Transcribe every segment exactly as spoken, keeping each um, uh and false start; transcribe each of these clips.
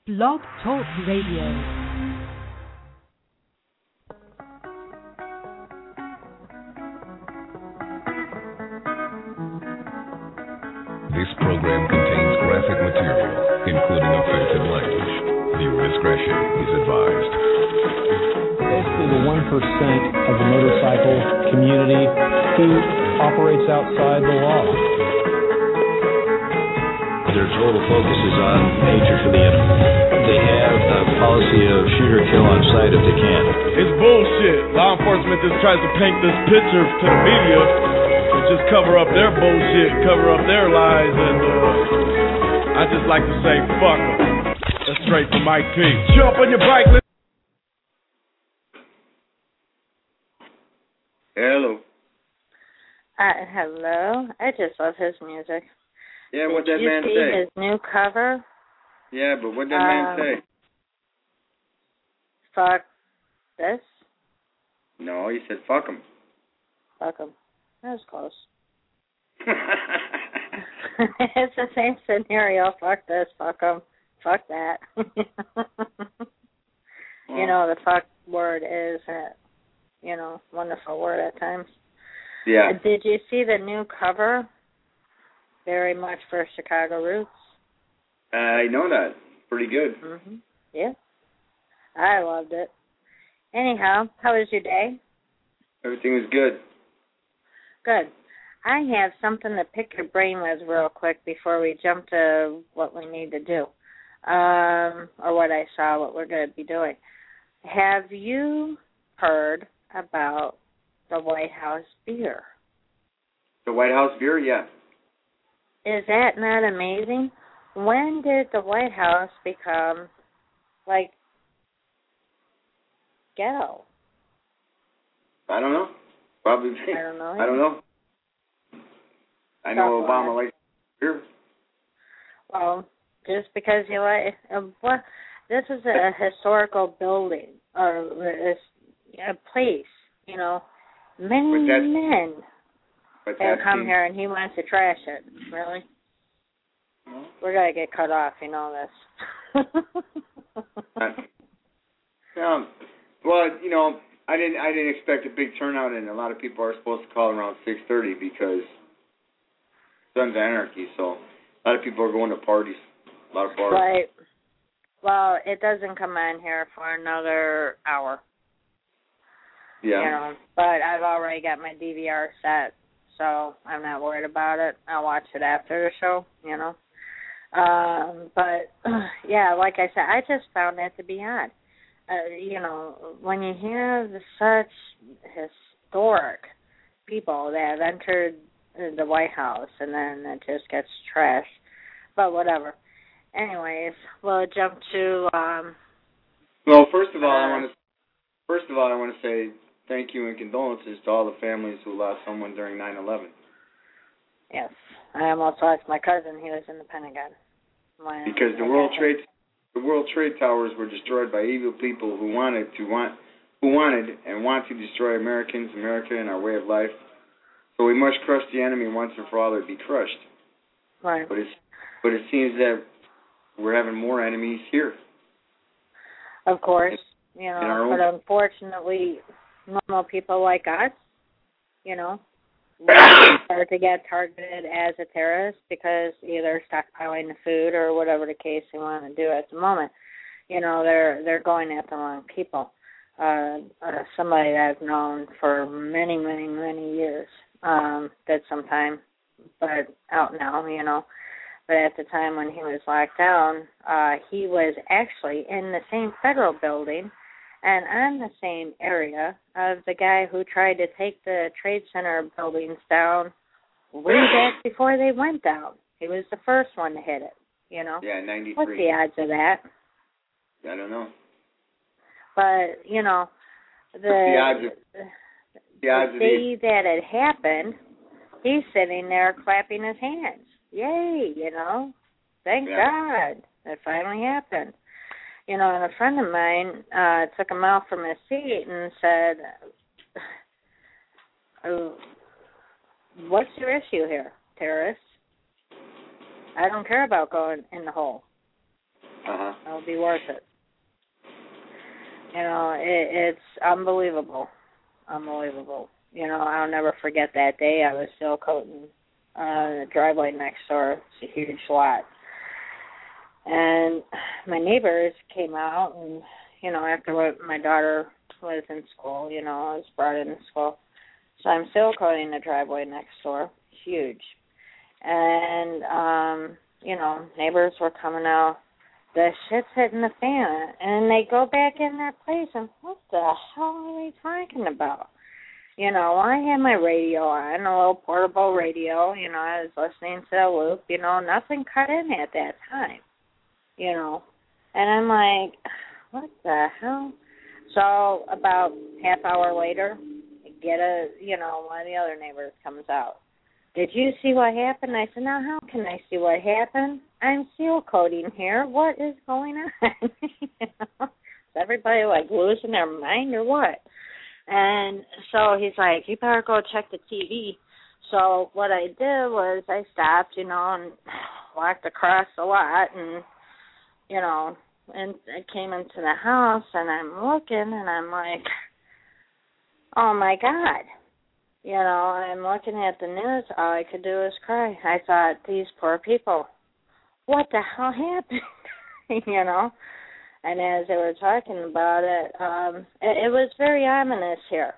Blog Talk Radio. This program contains graphic material, including offensive language. Viewer discretion is advised. Basically, the one percent of the motorcycle community who operates outside the law. Their total focus is on hatred for the enemy. They have a policy of shoot or kill on sight if they can. It's bullshit. Law enforcement just tries to paint this picture to the media to just cover up their bullshit, cover up their lies, and uh, I just like to say, fuck them. That's straight from Mike P. Jump on your bike. Let's... Hello. Uh, hello. I just love his music. Yeah, Did what that you man see say? his new cover? Yeah, but what that um, man say? Fuck this? No, he said fuck him. Fuck him. That was close. It's the same scenario. Fuck this. Fuck him. Fuck that. You know, the fuck word is, a, you know, wonderful word at times. Yeah. Did you see the new cover? Very much for Chicago roots. I know that. Pretty good. Mm-hmm. Yeah. I loved it. Anyhow, how was your day? Everything was good. Good. I have something to pick your brain with real quick before we jump to what we need to do, um, or what I saw, what we're going to be doing. Have you heard about the White House beer? The White House beer, yeah. Is that not amazing? When did the White House become, like, ghetto? I don't know. Probably. I don't know. I don't know. I know Talk Obama likes beer. Well, just because you like, uh, well, this is a historical building or a place, you know. Many men But have that come seems, here and he wants to trash it. Really? No. We're gonna get cut off, you know this. um, well, you know, I didn't. I didn't expect a big turnout, and a lot of people are supposed to call around six thirty because Sons of Anarchy. So a lot of people are going to parties. A lot of bars. Right. Well, it doesn't come on here for another hour. Yeah. You know, but I've already got my D V R set, so I'm not worried about it. I'll watch it after the show, you know. Um, but, yeah, like I said, I just found that to be odd. Uh, you know, when you have such historic people that have entered the White House and then it just gets trashed. But whatever. Anyways, we'll jump to... Um, well, first of all, uh, I want to first of all I want to say thank you and condolences to all the families who lost someone during nine eleven. Yes, I almost lost my cousin. He was in the Pentagon. When because the I World got Trade the World Trade Towers were destroyed by evil people who wanted to want who wanted and want to destroy Americans, America, and our way of life. So we must crush the enemy once and for all, or be crushed. Right. But it's but it seems that we're having more enemies here. Of course, you know, own... but unfortunately, normal people like us, you know, we start to get targeted as a terrorist because either stockpiling the food or whatever the case they want to do at the moment. You know, they're they're going at the wrong people. Uh, uh, somebody that I've known for many, many, many years um, did some time, but out now, you know. But at the time when he was locked down, uh, he was actually in the same federal building and on the same area of the guy who tried to take the Trade Center buildings down way back before they went down. He was the first one to hit it, you know. Yeah, ninety-three. What's the odds of that? I don't know. But, you know, the, the odds of, the, odds the day that it happened, he's sitting there clapping his hands. Yay, you know. Thank yeah. God it finally happened. You know, and a friend of mine uh, took him out from his seat and said, oh, what's your issue here, terrorists? I don't care about going in the hole. Uh-huh. It'll be worth it. You know, it, it's unbelievable. Unbelievable. You know, I'll never forget that day. I was still coating uh, the driveway next door. It's a huge lot. And my neighbors came out, and, you know, after what my daughter was in school, you know, I was brought into school. So I'm still coating the driveway next door. Huge. And, um, you know, neighbors were coming out. The shit's hitting the fan. And they go back in that place, and what the hell are they talking about? You know, I had my radio on, a little portable radio. You know, I was listening to the loop. You know, nothing cut in at that time. You know, and I'm like, what the hell? So about half hour later, I get a, you know, one of the other neighbors comes out. Did you see what happened? I said, now how can I see what happened? I'm seal coating here. What is going on? You know? Is everybody like losing their mind or what? And so he's like, you better go check the T V. So what I did was I stopped, you know, and walked across the lot and, you know, and I came into the house and I'm looking and I'm like, oh my God. You know, I'm looking at the news. All I could do was cry. I thought, these poor people, what the hell happened? You know? And as they were talking about it, um, it, it was very ominous here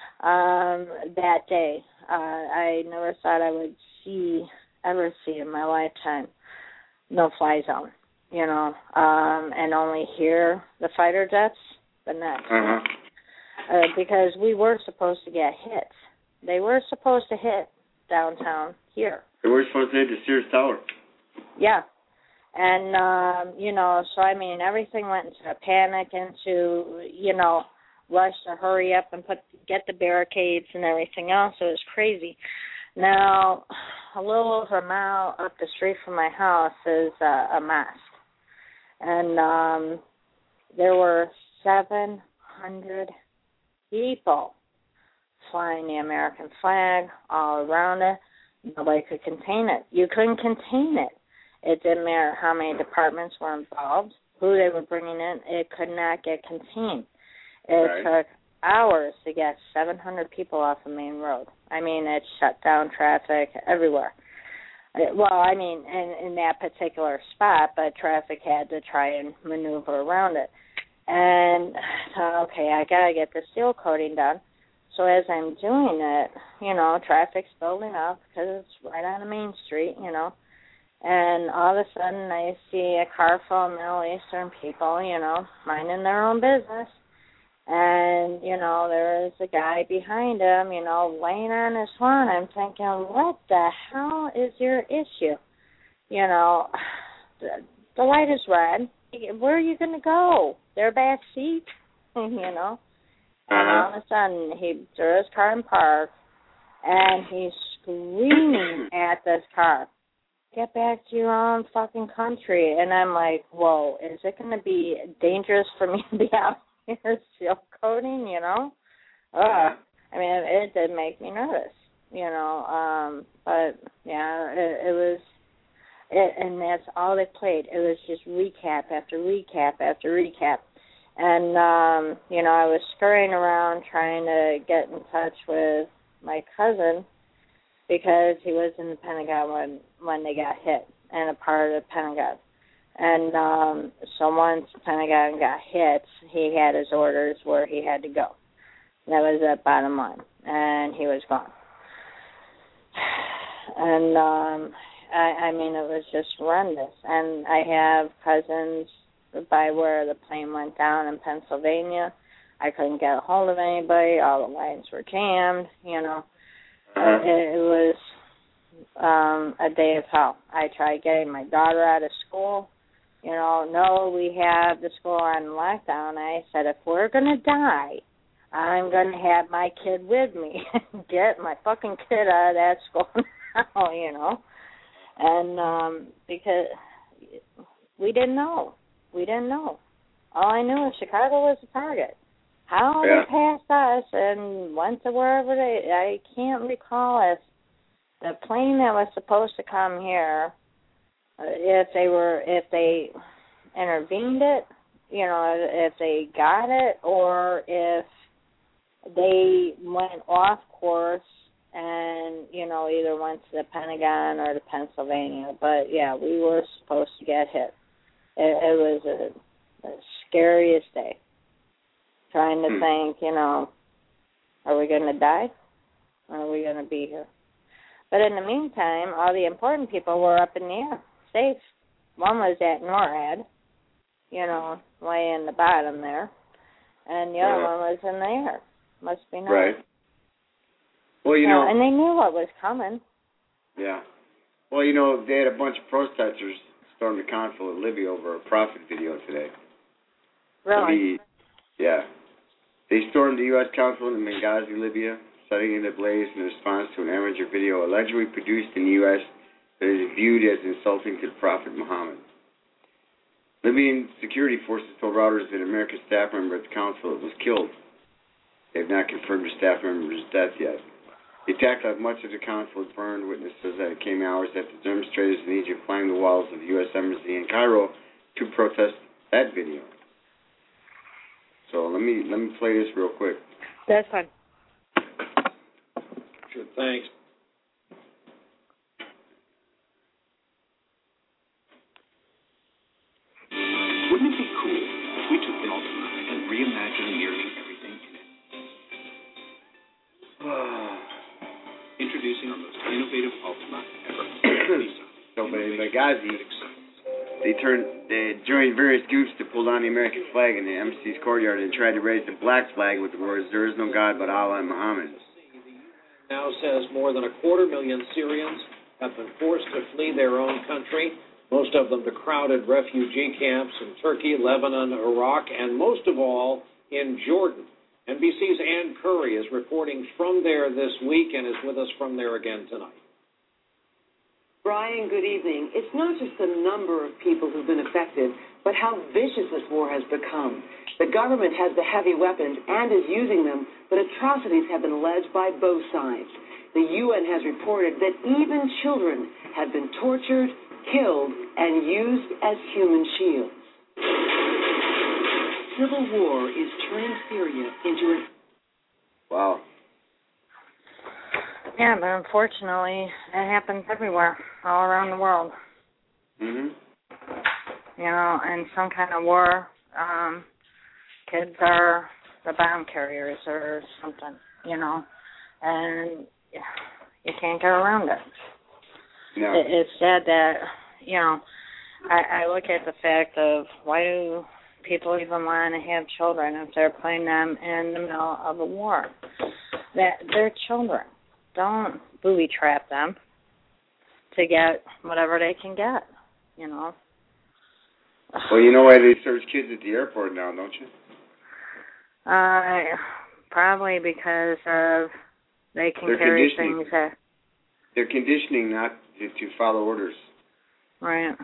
um, that day. Uh, I never thought I would see, ever see in my lifetime, no-fly zone, you know, um, and only hear the fighter jets the next. Uh-huh. Uh, because we were supposed to get hit. They were supposed to hit downtown here. They were supposed to hit the Sears Tower. Yeah. And, um, you know, so, I mean, everything went into a panic, into, you know, rush to hurry up and put get the barricades and everything else. It was crazy. Now, a little over a mile up the street from my house is uh, a mosque. And um, there were seven hundred people flying the American flag all around it. Nobody could contain it. You couldn't contain it. It didn't matter how many departments were involved, who they were bringing in. It could not get contained. It right. took hours to get seven hundred people off the main road. I mean, it shut down traffic everywhere. Well, I mean, in, in that particular spot, but traffic had to try and maneuver around it. And I thought, okay, I got to get the seal coating done. So as I'm doing it, you know, traffic's building up because it's right on the main street, you know. And all of a sudden I see a car full of Middle Eastern people, you know, minding their own business. And, you know, there's a guy behind him, you know, laying on his horn. I'm thinking, what the hell is your issue? You know, the, the light is red. Where are you going to go? Their back seat, you know. And all of a sudden, he threw his car in park, and he's screaming at this car, get back to your own fucking country. And I'm like, whoa, is it going to be dangerous for me to be out here seal coating, you know? Uh, I mean, it, it did make me nervous, you know. Um, but, yeah, it, it was, it, and that's all they played. It was just recap after recap after recap. And, um, you know, I was scurrying around trying to get in touch with my cousin because he was in the Pentagon when, when they got hit and a part of the Pentagon. And um, so once the Pentagon got hit, he had his orders where he had to go. That was the bottom line. And he was gone. And, um, I, I mean, it was just horrendous. And I have cousins by where the plane went down in Pennsylvania. I couldn't get a hold of anybody. All the lines were jammed, you know. Uh, it, it was um, a day of hell. I tried getting my daughter out of school. You know, no, we have the school on lockdown. I said, if we're going to die, I'm going to have my kid with me. Get my fucking kid out of that school now, you know. And um, because we didn't know. We didn't know. All I knew was Chicago was the target. How yeah. they passed us and went to wherever they, I can't recall if the plane that was supposed to come here, uh, if they were, if they intervened it, you know, if they got it, or if they went off course and, you know, either went to the Pentagon or to Pennsylvania. But, yeah, we were supposed to get hit. It, it was a, the scariest day, trying to think, you know, are we going to die or are we going to be here? But in the meantime, all the important people were up in the air, safe. One was at NORAD, you know, way in the bottom there, and the other Yeah. one was in the air. Must be nice. Right. Well, you yeah, know. And they knew what was coming. Yeah. Well, you know, they had a bunch of protesters storm the consulate in Libya over a Prophet video today. Really? The, yeah. They stormed the U S consulate in Benghazi, Libya, setting it ablaze in response to an amateur video allegedly produced in the U S that is viewed as insulting to the Prophet Muhammad. Libyan security forces told Reuters that an American staff member at the consulate was killed. They have not confirmed the staff member's death yet. The attack left much of the consulate burned. Witness says that it came hours after demonstrators in Egypt climbed the walls of the U S Embassy in Cairo to protest that video. So let me let me play this real quick. That's fine. Sure, thanks. Wouldn't it be cool if we took the Ultima and reimagined nearly everything in it? Introducing our most innovative Ultima ever. So, but in Benghazi, they turned, they joined various groups to pull down the American flag in the embassy's courtyard and tried to raise the black flag with the words, "There is no God but Allah and Muhammad." Now says more than a quarter million Syrians have been forced to flee their own country, most of them to crowded refugee camps in Turkey, Lebanon, Iraq, and most of all in Jordan. N B C's Ann Curry is reporting from there this week and is with us from there again tonight. Brian, good evening. It's not just the number of people who've been affected, but how vicious this war has become. The government has the heavy weapons and is using them, but atrocities have been alleged by both sides. The U N has reported that even children have been tortured, killed, and used as human shields. Civil war is turning Syria into a... Wow. Yeah, but unfortunately, it happens everywhere, all around the world. Mhm. You know, in some kind of war, um, kids are the bomb carriers or something, you know, and you can't get around it. No. It it's sad that, you know, I, I look at the fact of why do people even want to have children if they're putting them in the middle of a war? That they're children. Don't booby trap them to get whatever they can get, you know. Well, you know why they search kids at the airport now, don't you? Uh, probably because of they can They're carry conditioning. things that... They're conditioning not to, to follow orders. Right.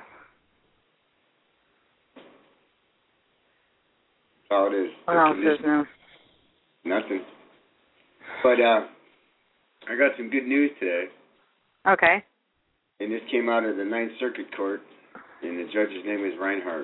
That's all it is. What They're else is new? Nothing. But uh, I got some good news today. Okay. And this came out of the Ninth Circuit Court, and the judge's name is Reinhardt.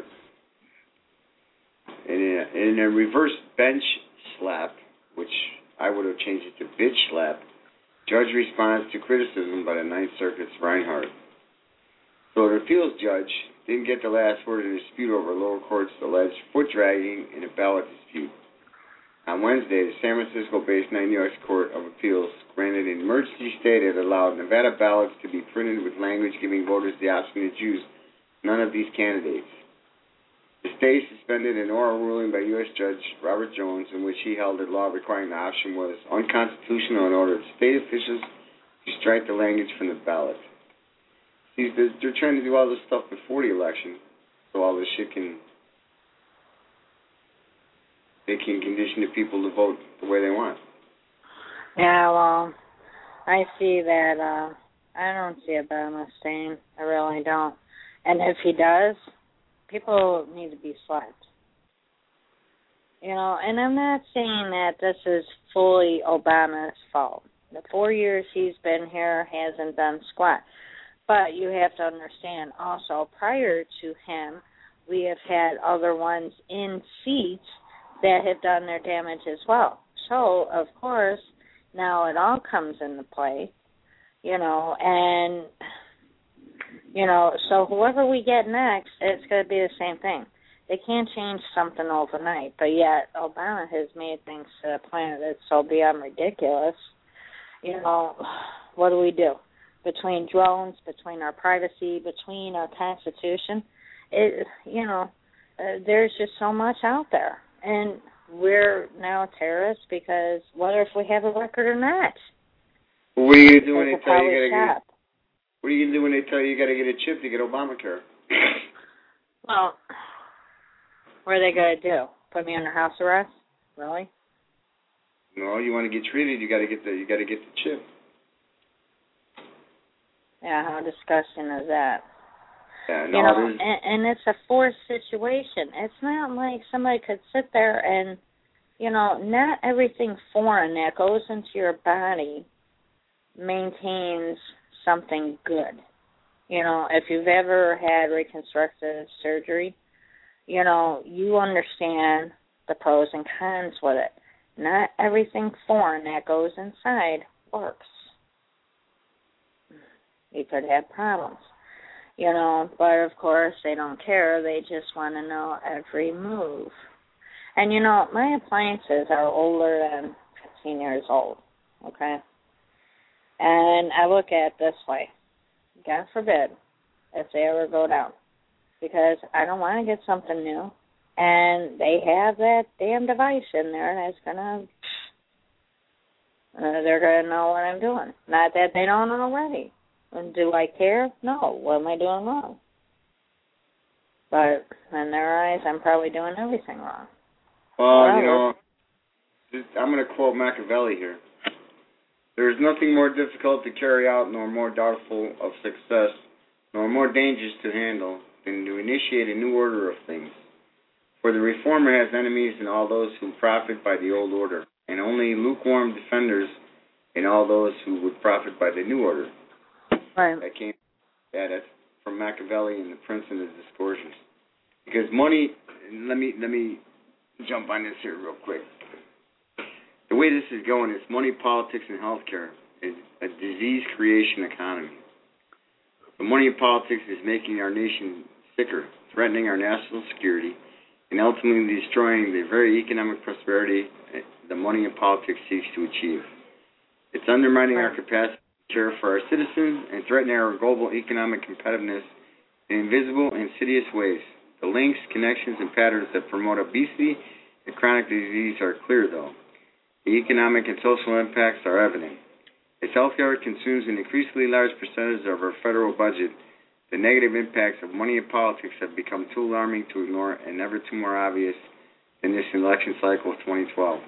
And in a, in a reverse bench slap, which I would have changed it to bitch slap, judge responds to criticism by the Ninth Circuit's Reinhardt. So the appeals judge didn't get the last word in a dispute over lower court's alleged foot dragging in a ballot dispute. On Wednesday, the San Francisco-based Ninth U S Court of Appeals granted an emergency stay that allowed Nevada ballots to be printed with language giving voters the option to choose none of these candidates. The stay suspended an oral ruling by U S Judge Robert Jones in which he held that law requiring the option was unconstitutional and ordered state officials to strike the language from the ballot. See, they're, they're trying to do all this stuff before the election so all this shit can... they can condition the people to vote the way they want. Yeah, well, I see that, uh, I don't see Obama staying. I really don't. And if he does, people need to be slapped. You know, and I'm not saying that this is fully Obama's fault. The four years he's been here hasn't done squat. But you have to understand also, prior to him, we have had other ones in seats that have done their damage as well. So, of course, now it all comes into play, you know, and, you know, so whoever we get next, it's going to be the same thing. They can't change something overnight, but yet Obama has made things to the point that's so beyond ridiculous. You know, what do we do? Between drones, between our privacy, between our Constitution, it, you know, uh, there's just so much out there. And we're now terrorists because what if we have a record or not? What are you going to do when they tell you you got to get? What are you going to do when they tell you you got to get a chip to get Obamacare? Well, what are they going to do? Put me under house arrest? Really? No, you want to get treated, you got to get the you got to get the chip. Yeah, how disgusting is that? Yeah, no, you know, it is. And, and it's a forced situation. It's not like somebody could sit there and, you know, not everything foreign that goes into your body maintains something good. You know, if you've ever had reconstructive surgery, you know, you understand the pros and cons with it. Not everything foreign that goes inside works. You could have problems, you know, but of course they don't care. They just want to know every move. And, you know, my appliances are older than fifteen years old, okay? And I look at it this way. God forbid if they ever go down, because I don't want to get something new. And they have that damn device in there that's going to, uh, they're going to know what I'm doing. Not that they don't already. And do I care? No. What am I doing wrong? But in their eyes, I'm probably doing everything wrong. Well, Whatever. you know, I'm going to quote Machiavelli here. There is nothing more difficult to carry out, nor more doubtful of success, nor more dangerous to handle than to initiate a new order of things. For the reformer has enemies in all those who profit by the old order, and only lukewarm defenders in all those who would profit by the new order. Right. That came at it from Machiavelli and the Prince and the Discourses. Because money, let me let me jump on this here real quick. The way this is going is money, politics, and healthcare is a disease creation economy. The money and politics is making our nation sicker, threatening our national security, and ultimately destroying the very economic prosperity the money and politics seeks to achieve. It's undermining our capacity to care for our citizens and threatening our global economic competitiveness in invisible and insidious ways. The links, connections, and patterns that promote obesity and chronic disease are clear, though. The economic and social impacts are evident. As healthcare consumes an increasingly large percentage of our federal budget, the negative impacts of money and politics have become too alarming to ignore and never too more obvious in this election cycle of twenty twelve.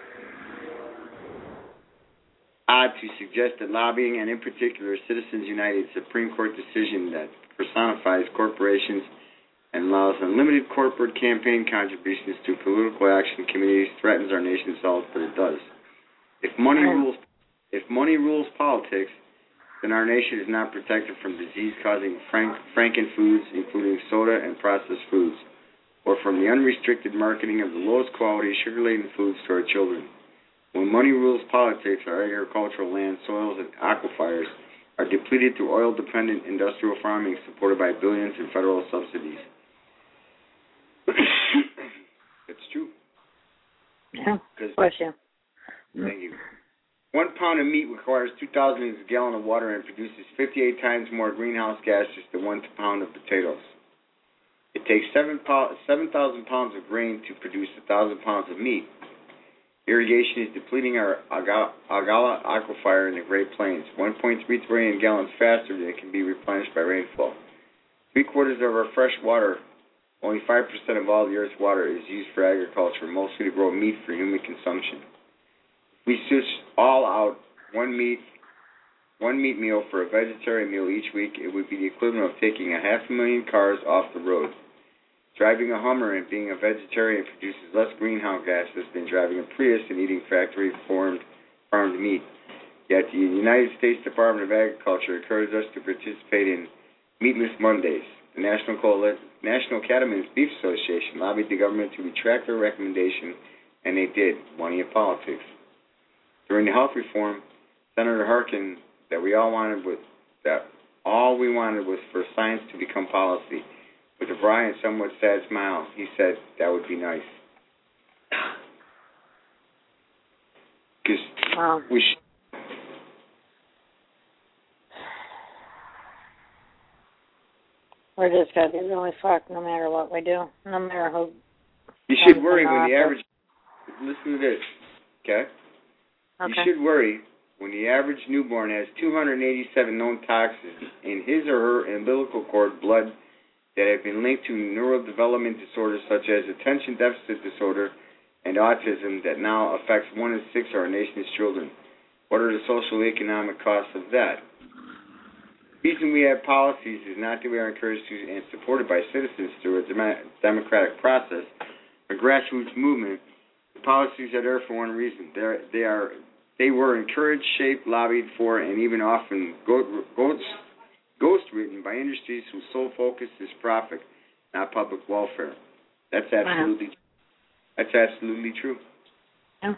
Odd to suggest that lobbying, and in particular Citizens United Supreme Court decision that personifies corporations and allows unlimited corporate campaign contributions to political action committees threatens our nation's health, but it does. If money rules, if money rules politics, then our nation is not protected from disease-causing frank, franken-foods, including soda and processed foods, or from the unrestricted marketing of the lowest quality sugar-laden foods to our children. When money rules politics, our agricultural land, soils, and aquifers are depleted through oil-dependent industrial farming supported by billions in federal subsidies. It's true. Yeah, bless you. Thank you. One pound of meat requires two thousand gallons of water and produces fifty-eight times more greenhouse gases than one pound of potatoes. It takes seven thousand pounds of grain to produce one thousand pounds of meat. Irrigation is depleting our Agala aquifer in the Great Plains, one point three trillion gallons faster than it can be replenished by rainfall. Three quarters of our fresh water, only five percent of all the Earth's water, is used for agriculture, mostly to grow meat for human consumption. If we switch all out one meat, one meat meal for a vegetarian meal each week, it would be the equivalent of taking a half a million cars off the road. Driving a Hummer and being a vegetarian produces less greenhouse gases than driving a Prius and eating factory-farmed farmed meat. Yet the United States Department of Agriculture encourages us to participate in Meatless Mondays, the National Coalition National Cattlemen's Beef Association lobbied the government to retract their recommendation, and they did. Money in politics. During the health reform, Senator Harkin, that we all wanted was that all we wanted was for science to become policy. With a wry and somewhat sad smile, he said that would be nice. Because wow. we should. We're just gonna be really fucked no matter what we do, no matter who. You should worry when the average. Listen to this, okay? Okay. You should worry when the average newborn has two hundred eighty-seven known toxins in his or her umbilical cord blood that have been linked to neurodevelopment disorders such as attention deficit disorder and autism that now affects one in six of our nation's children. What are the social economic costs of that? The reason we have policies is not that we are encouraged to and supported by citizens through a dem- democratic process, a grassroots movement. The policies are there for one reason. They're, they are they were encouraged, shaped, lobbied for, and even often go- ghost, ghost-written by industries whose sole focus is profit, not public welfare. That's absolutely wow. that's absolutely true. Yeah.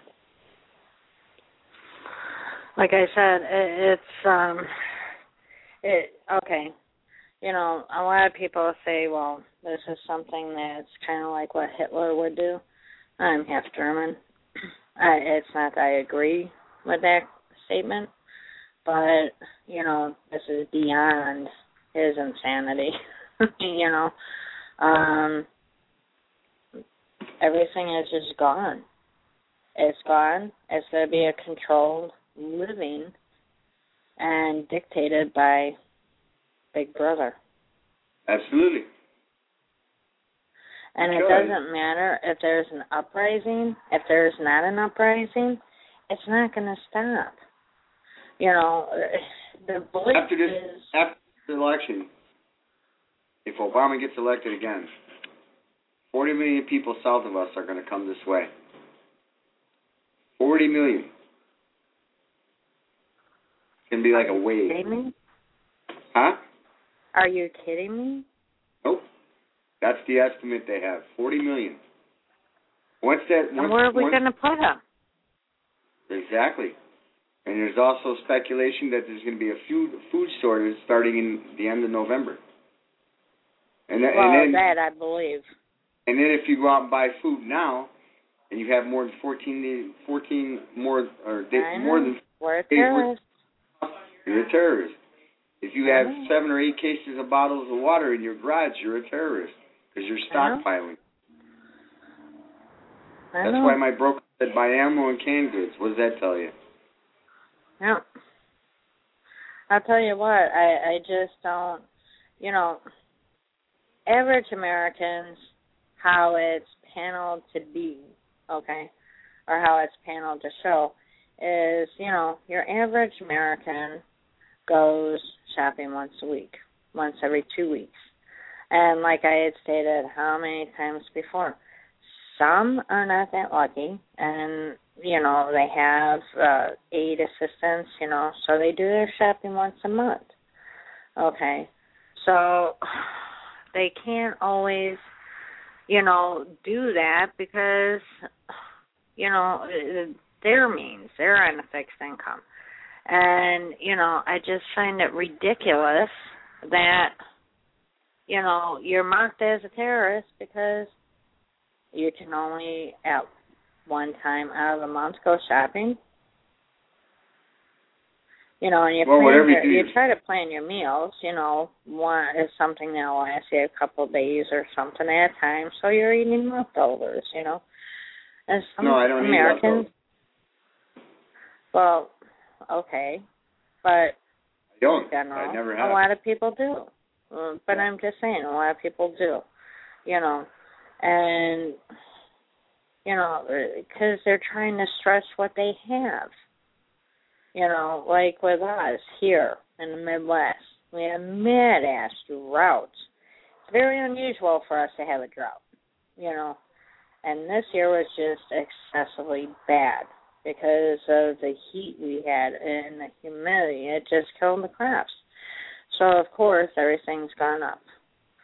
Like I said, it, it's um, it okay. You know, a lot of people say, well, this is something that's kind of like what Hitler would do. I'm half German. I, it's not that I agree with that statement, but, you know, this is beyond his insanity. you know, um, everything is just gone. It's gone. It's going to be a controlled living and dictated by Big Brother. Absolutely. And it doesn't matter if there's an uprising, if there's not an uprising, it's not going to stop. You know, the voice after this, is... After the election, if Obama gets elected again, forty million people south of us are going to come this way. forty million. It's going to be like a wave. Are you kidding me? Huh? Are you kidding me? Nope. That's the estimate they have. forty million. Once that, once, and where are we once, going to put them? Exactly. And there's also speculation that there's going to be a food, food shortage starting in the end of November. And, that, well, and then, that I believe. And then if you go out and buy food now, and you have more than fourteen, fourteen more, or I more know. than... We're a terrorist. You're a terrorist. If you have seven or eight cases of bottles of water in your garage, you're a terrorist because you're stockpiling. I That's know. why my broker said buy ammo and canned goods. What does that tell you? Yeah. I'll tell you what, I, I just don't, you know, average Americans, how it's paneled to be, okay, or how it's paneled to show, is, you know, your average American goes shopping once a week, once every two weeks. And like I had stated how many times before, some are not that lucky, and, you know, they have uh, aid assistance, you know, so they do their shopping once a month. Okay. So they can't always, you know, do that because, you know, their means, they're on a fixed income. And, you know, I just find it ridiculous that, you know, you're marked as a terrorist because you can only at one time out of the month go shopping. You know, and you, well, plan your, you, you try to plan your meals, you know, one is something that'll last you a couple of days or something at a time, so you're eating leftovers, you know. And some no, I don't Americans, eat leftovers. Well, okay, but I don't. in general, I never have. a lot of people do. Uh, but I'm just saying, a lot of people do, you know, and, you know, because they're trying to stress what they have. You know, like with us here in the Midwest, we have mad-ass droughts. It's very unusual for us to have a drought, you know, and this year was just excessively bad because of the heat we had and the humidity. It just killed the crops. So, of course, everything's gone up.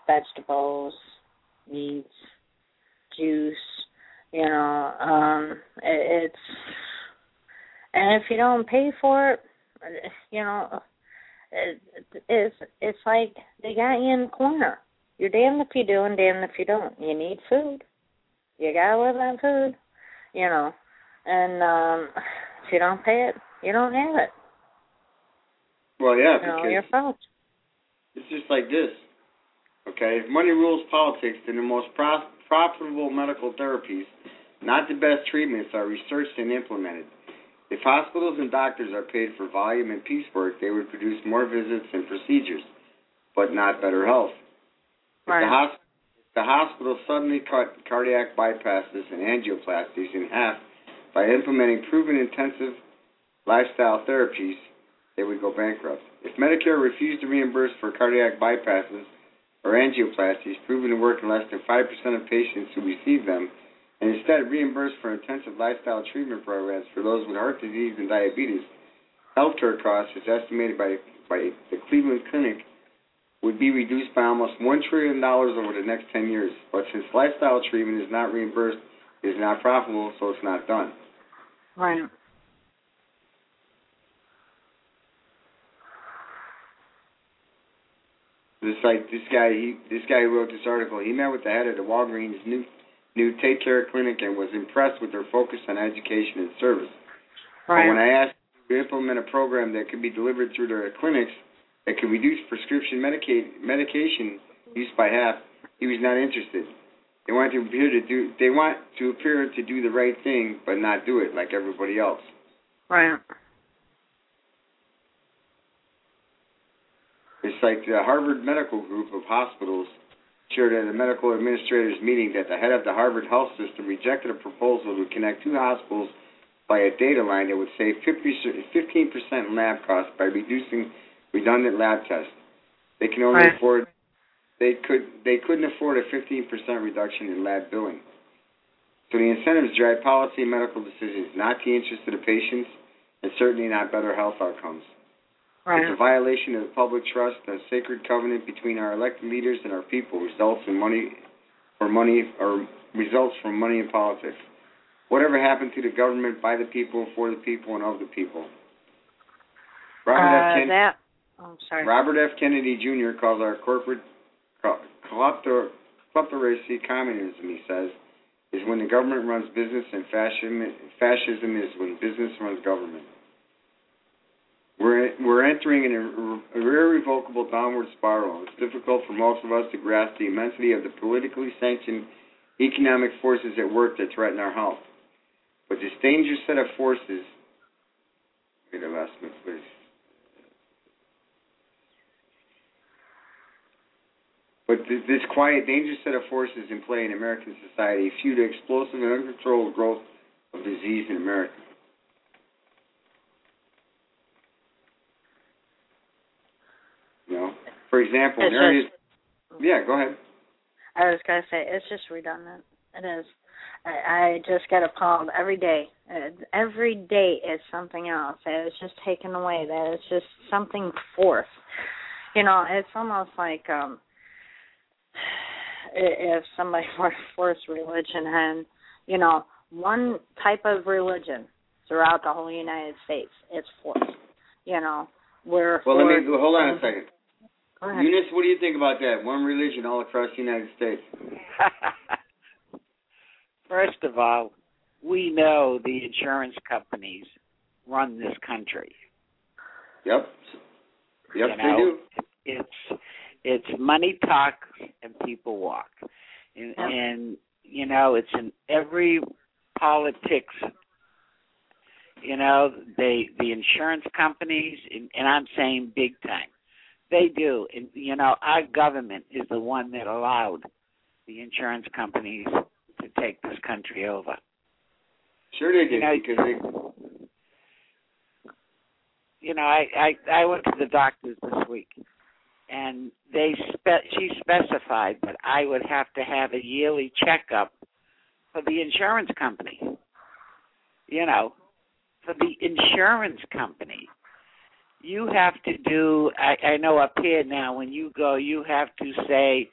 vegetables, meats, juice, you know, um, it, it's, and if you don't pay for it, you know, it, it's, it's like they got you in the corner. You're damned if you do and damned if you don't. You need food. You got to live on food, you know, and um, if you don't pay it, you don't have it. Well, yeah, you know, because your fault. It's just like this. Okay, if money rules politics, then the most prof- profitable medical therapies, not the best treatments, are researched and implemented. If hospitals and doctors are paid for volume and piecework, they would produce more visits and procedures, but not better health. Right. If the, hosp- if the hospital suddenly cut cardiac bypasses and angioplasties in half by implementing proven intensive lifestyle therapies, they would go bankrupt. If Medicare refused to reimburse for cardiac bypasses or angioplasties proven to work in less than five percent of patients who receive them, and instead reimbursed for intensive lifestyle treatment programs for those with heart disease and diabetes, healthcare costs, as estimated by, by the Cleveland Clinic, would be reduced by almost one trillion dollars over the next ten years. But since lifestyle treatment is not reimbursed, it is not profitable, so it's not done. Right. This like this guy, he, this guy who wrote this article, he met with the head of the Walgreens new new Take Care clinic and was impressed with their focus on education and service. Right. But when I asked him to implement a program that could be delivered through their clinics that could reduce prescription medica- medication use by half, he was not interested. They want to appear to do they want to appear to do the right thing, but not do it like everybody else. Right. It's like the Harvard Medical Group of Hospitals shared at a medical administrators meeting that the head of the Harvard Health System rejected a proposal to connect two hospitals by a data line that would save fifteen percent in lab costs by reducing redundant lab tests. They can only right. afford they could they couldn't afford a fifteen percent reduction in lab billing. So the incentives drive policy and medical decisions, not the interest of the patients, and certainly not better health outcomes. Right. It's a violation of the public trust, a sacred covenant between our elected leaders and our people. Results in money, or money, or results from money in politics. Whatever happened to the government, by the people, for the people, and of the people? Robert uh, F. Kennedy. That, oh, sorry. Robert F. Kennedy Junior calls our corporate kleptocracy communism. He says, is when the government runs business, and fascism, fascism is when business runs government. We're we're entering an irrevocable downward spiral. It's difficult for most of us to grasp the immensity of the politically sanctioned economic forces at work that threaten our health. But this dangerous set of forces, wait a last minute, please. But th- this quiet, dangerous set of forces in play in American society fuel the explosive and uncontrolled growth of disease in America. You know, for example, in areas. Yeah, go ahead. I was going to say, it's just redundant. It is. I, I just get appalled every day. Every day is something else. It's just taken away. That it's just something forced. You know, it's almost like um, if somebody were to force religion and, you know, one type of religion throughout the whole United States, it's forced. You know, we're Well, forced. let me, hold on a second. Go ahead. Eunice, what do you think about that? One religion all across the United States. First of all, we know the insurance companies run this country. Yep. Yep, you know, they do. It's it's money talks and people walk, and, yep. and you know it's in every politics. You know, they the insurance companies, and, and I'm saying big time. They do. And, you know, our government is the one that allowed the insurance companies to take this country over. Sure they did, you know, because they... You know, I, I, I went to the doctors this week, and they spe- she specified that I would have to have a yearly checkup for the insurance company. You know, for the insurance company. You have to do, I, I know up here now, when you go, you have to say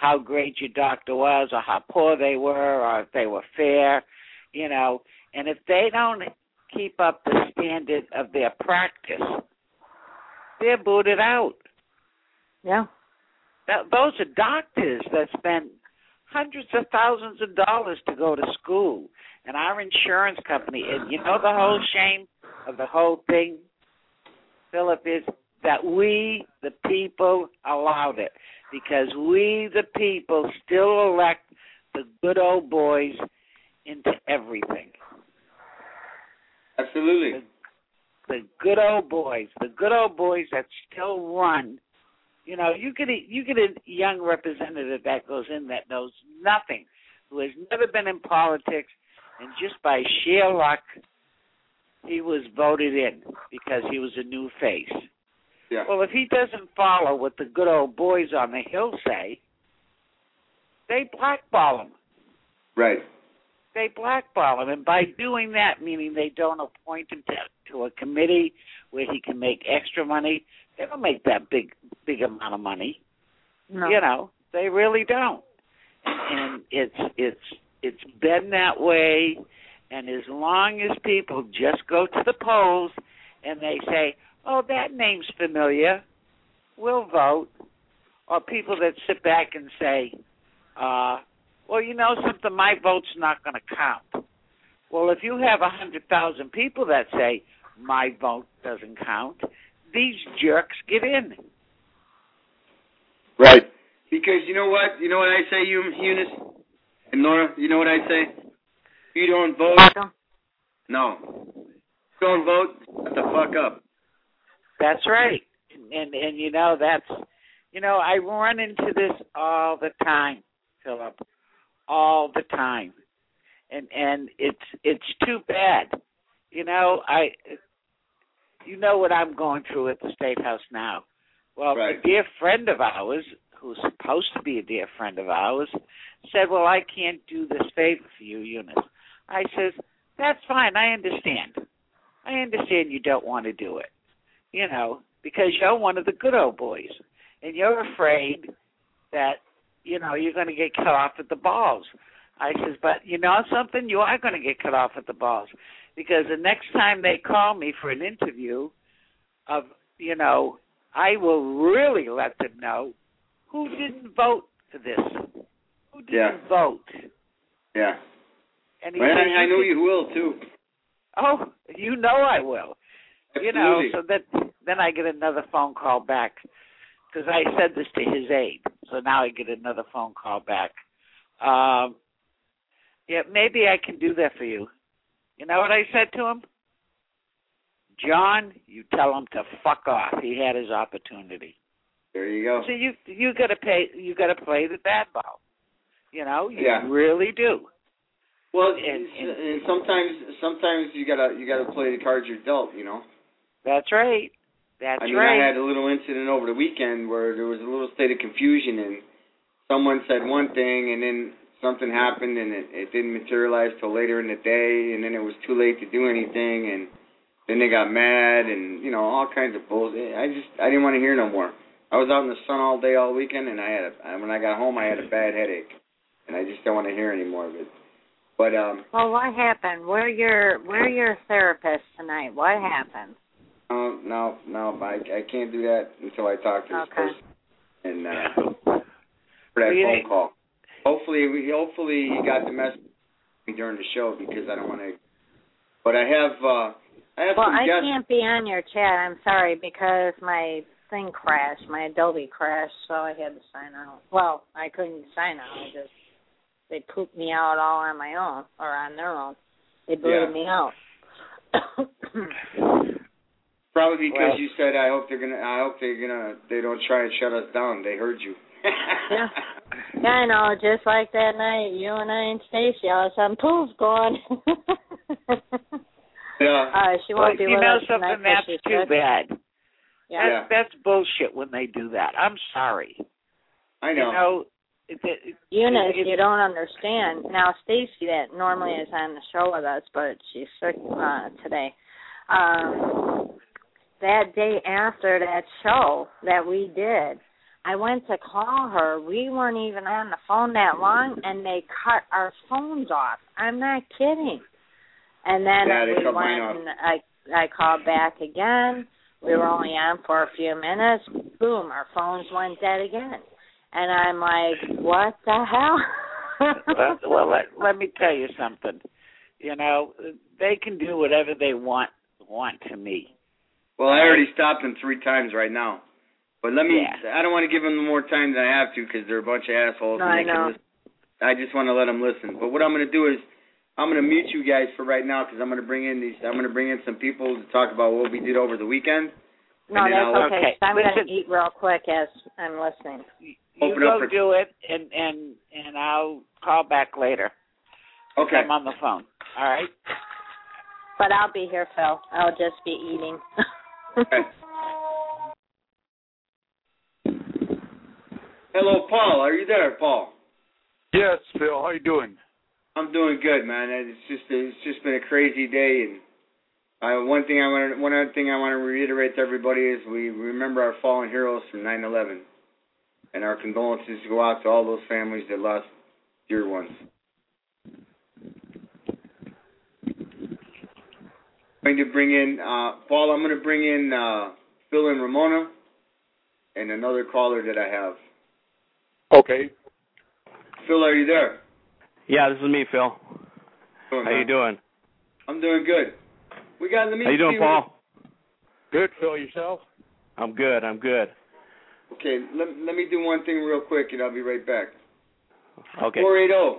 how great your doctor was or how poor they were or if they were fair, you know. And if they don't keep up the standard of their practice, they're booted out. Yeah. That, those are doctors that spend hundreds of thousands of dollars to go to school. And our insurance company, and you know the whole shame of the whole thing, Philip, is that we, the people, allowed it. Because we, the people, still elect the good old boys into everything. Absolutely. The, the good old boys, the good old boys that still run. You know, you get a, you get a young representative that goes in that knows nothing, who has never been in politics, and just by sheer luck, he was voted in because he was a new face. Yeah. Well, if he doesn't follow what the good old boys on the hill say, they blackball him. Right. They blackball him, and by doing that, meaning they don't appoint him to, to a committee where he can make extra money, they don't make that big big amount of money. No. You know, they really don't. And it's it's it's been that way, and as long as people just go to the polls and they say, oh, that name's familiar, we'll vote, or people that sit back and say, uh, well, you know something, my vote's not going to count. Well, if you have one hundred thousand people that say, my vote doesn't count, these jerks get in. Right. Because you know what? You know what I say, Eunice and Nora? You know what I say? If you don't vote, no. If you don't vote, shut the fuck up. That's right. And, and, you know, that's, you know, I run into this all the time, Philip, all the time. And and it's it's too bad. You know, I, you know what I'm going through at the State House now. Well, right. a dear friend of ours, who's supposed to be a dear friend of ours, said, well, I can't do this favor for you, Eunice. I says, that's fine. I understand. I understand you don't want to do it. You know, because you're one of the good old boys, and you're afraid that, you know, you're going to get cut off at the balls. I says, but you know something? You are going to get cut off at the balls, because the next time they call me for an interview of, you know, I will really let them know who didn't vote for this, who didn't yeah. vote. Yeah. And he well, said, I, I know you will, too. Oh, you know I will. Absolutely. You know, so that then I get another phone call back, because I said this to his aide. So now I get another phone call back. Um, yeah, maybe I can do that for you. You know what I said to him? John, you tell him to fuck off. He had his opportunity. There you go. So you you got to pay. You got to play the bad ball. You know, you yeah. really do. Well, and, and, and sometimes sometimes you gotta you gotta play the cards you're dealt. You know. That's right. That's I mean, right. I had a little incident over the weekend where there was a little state of confusion, and someone said one thing, and then something happened, and it, it didn't materialize till later in the day, and then it was too late to do anything, and then they got mad, and you know, all kinds of bullshit. I just I didn't want to hear no more. I was out in the sun all day, all weekend, and I had a, when I got home, I had a bad headache, and I just don't want to hear any more of it. But um. Well, what happened? We're your we're your therapist tonight. What happened? No, no, no. I I can't do that until I talk to this okay. person and uh, for that phone think? call. Hopefully, we hopefully he got the message during the show, because I don't want to. But I have uh, I have well, some I guests. can't be on your chat. I'm sorry, because my thing crashed. My Adobe crashed, so I had to sign out. Well, I couldn't sign out. I just they pooped me out all on my own or on their own. They booted yeah. me out. Probably because well, you said, I hope they're gonna. I hope they're gonna. They don't try and shut us down. They heard you. yeah. yeah, I know. Just like that night, you and I and Stacy, all of a sudden, poof's gone. yeah. Uh, she won't well, be you with know us something? tonight. That's too sick. bad. Yeah. That's, yeah. that's bullshit when they do that. I'm sorry. I know. You know, it, it, Eunice, it, you don't understand. Now, Stacy, that normally is on the show with us, but she's sick uh, today. Um, that day after that show that we did, I went to call her. We weren't even on the phone that long, and they cut our phones off. I'm not kidding. And then yeah, they we cut went mine off. and I, I called back again. We were only on for a few minutes. Boom, our phones went dead again. And I'm like, what the hell? well, well let, let me tell you something. You know, they can do whatever they want want to me. Well, I already stopped them three times right now. But let me, yeah. I don't want to give them more time than I have to because they're a bunch of assholes. No, and I they know. Can listen. I just want to let them listen. But what I'm going to do is I'm going to mute you guys for right now because I'm going to bring in these, I'm going to bring in some people to talk about what we did over the weekend. No, that's I'll, okay. okay. I'm Listen, going to eat real quick as I'm listening. You Open go up for, do it, and, and, and I'll call back later. Okay. I'm on the phone. All right? But I'll be here, Phil. I'll just be eating. Okay. Hello, Paul. Are you there, Paul? Yes, Phil. How you doing? I'm doing good, man. It's just it's just been a crazy day, and I, one thing I want one other thing I want to reiterate to everybody is we remember our fallen heroes from nine eleven, and our condolences go out to all those families that lost dear ones. I'm going to bring in uh, Paul. I'm going to bring in uh, Phil and Ramona, and another caller that I have. Okay. Phil, are you there? Yeah, this is me, Phil. Doing, How you doing? I'm doing good. We got. Let me How you doing, see Paul? Good, Phil. Yourself? I'm good. I'm good. Okay, let let me do one thing real quick, and I'll be right back. Okay. Four eight zero.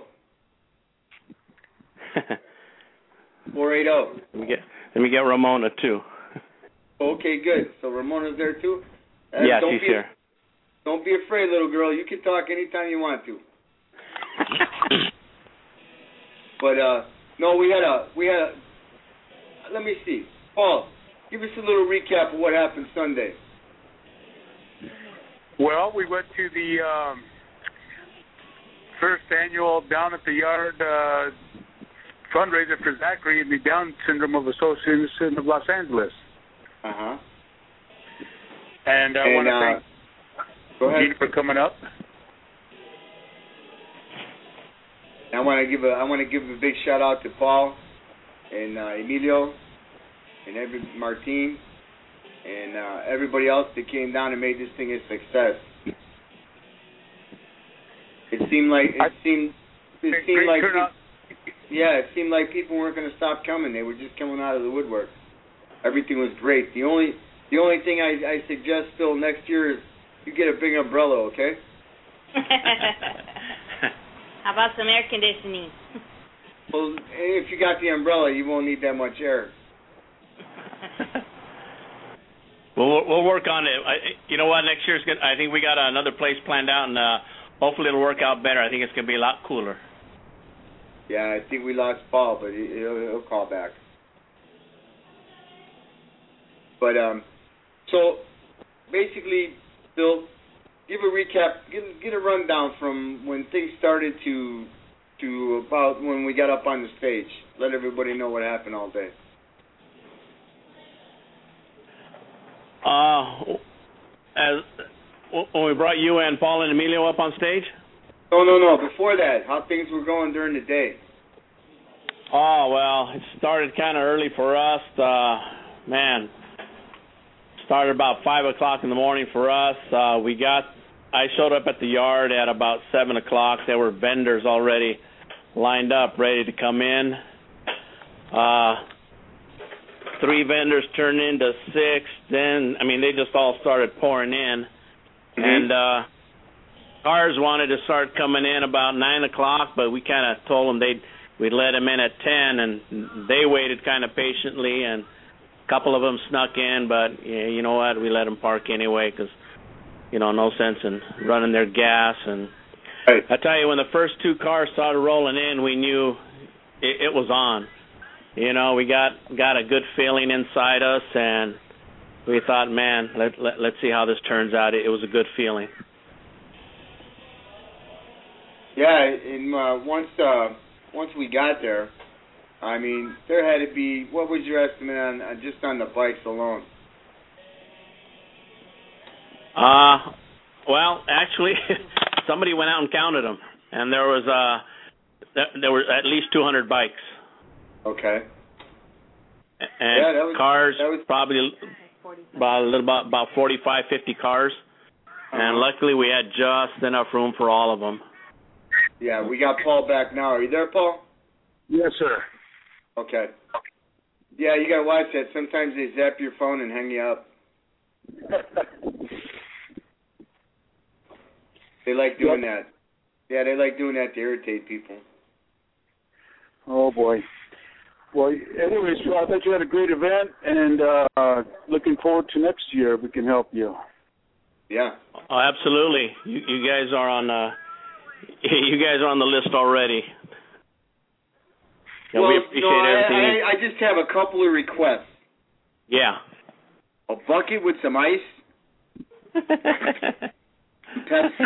Four eight zero. Let me get let me get Ramona too. Okay, good. So Ramona's there too. Uh, yeah, don't she's be, here. Don't be afraid, little girl. You can talk anytime you want to. But uh, no, we had a we had a. Let me see, Paul. Give us a little recap of what happened Sunday. Well, we went to the um, first annual Down at the Yard uh, fundraiser for Zachary and the Down Syndrome of Association of Los Angeles. Uh huh. And I and, want to uh, thank go ahead. Gene for coming up. I want to give a I want to give a big shout out to Paul and uh, Emilio and every Martin and uh, everybody else that came down and made this thing a success. It seemed like it seemed it seemed like people, yeah, it seemed like people weren't going to stop coming. They were just coming out of the woodwork. Everything was great. The only the only thing I, I suggest, Phil, next year is you get a big umbrella, okay? How about some air conditioning? Well, if you got the umbrella, you won't need that much air. We'll we'll work on it. I, you know what? Next year's good. I think we got another place planned out, and uh, hopefully it'll work out better. I think it's gonna be a lot cooler. Yeah, I think we lost Paul, but he'll, he'll call back. But um, so basically, Bill, give a recap, get get a rundown from when things started to to about when we got up on the stage. Let everybody know what happened all day. Uh, as when we brought you and Paul and Emilio up on stage. No, no, no. Before that, how things were going during the day. Oh well, it started kind of early for us. Uh, man, started about five o'clock in the morning for us. Uh, we got. I showed up at the yard at about seven o'clock. There were vendors already lined up, ready to come in. Uh, three vendors turned into six. Then, I mean, they just all started pouring in. Mm-hmm. And uh, cars wanted to start coming in about nine o'clock, but we kind of told them they'd we'd let them in at ten, and they waited kind of patiently, and a couple of them snuck in, but yeah, you know what? We let them park anyway because, you know, no sense in running their gas. And right. I tell you, when the first two cars started rolling in, we knew it, it was on. You know, we got got a good feeling inside us, and we thought, man, let, let, let's see how this turns out. It, it was a good feeling. Yeah, and uh, once uh, once we got there, I mean, there had to be, what was your estimate on uh, just on the bikes alone? Uh, Well, actually, somebody went out and counted them, and there was uh, there were at least two hundred bikes. Okay. And yeah, that was, cars, that was... probably about a little about about forty-five, fifty cars, uh-huh. And luckily we had just enough room for all of them. Yeah, we got Paul back now. Are you there, Paul? Yes, sir. Okay. Yeah, you gotta watch that. Sometimes they zap your phone and hang you up. They like doing yep. that. Yeah, they like doing that to irritate people. Oh boy. Well, anyways, Phil, I thought you had a great event, and uh, looking forward to next year if we can help you. Yeah. Oh, absolutely. You, you guys are on. Uh, you guys are on the list already. Yeah, well, we appreciate no, I, everything. I, I just have a couple of requests. Yeah. A bucket with some ice. Pepsi.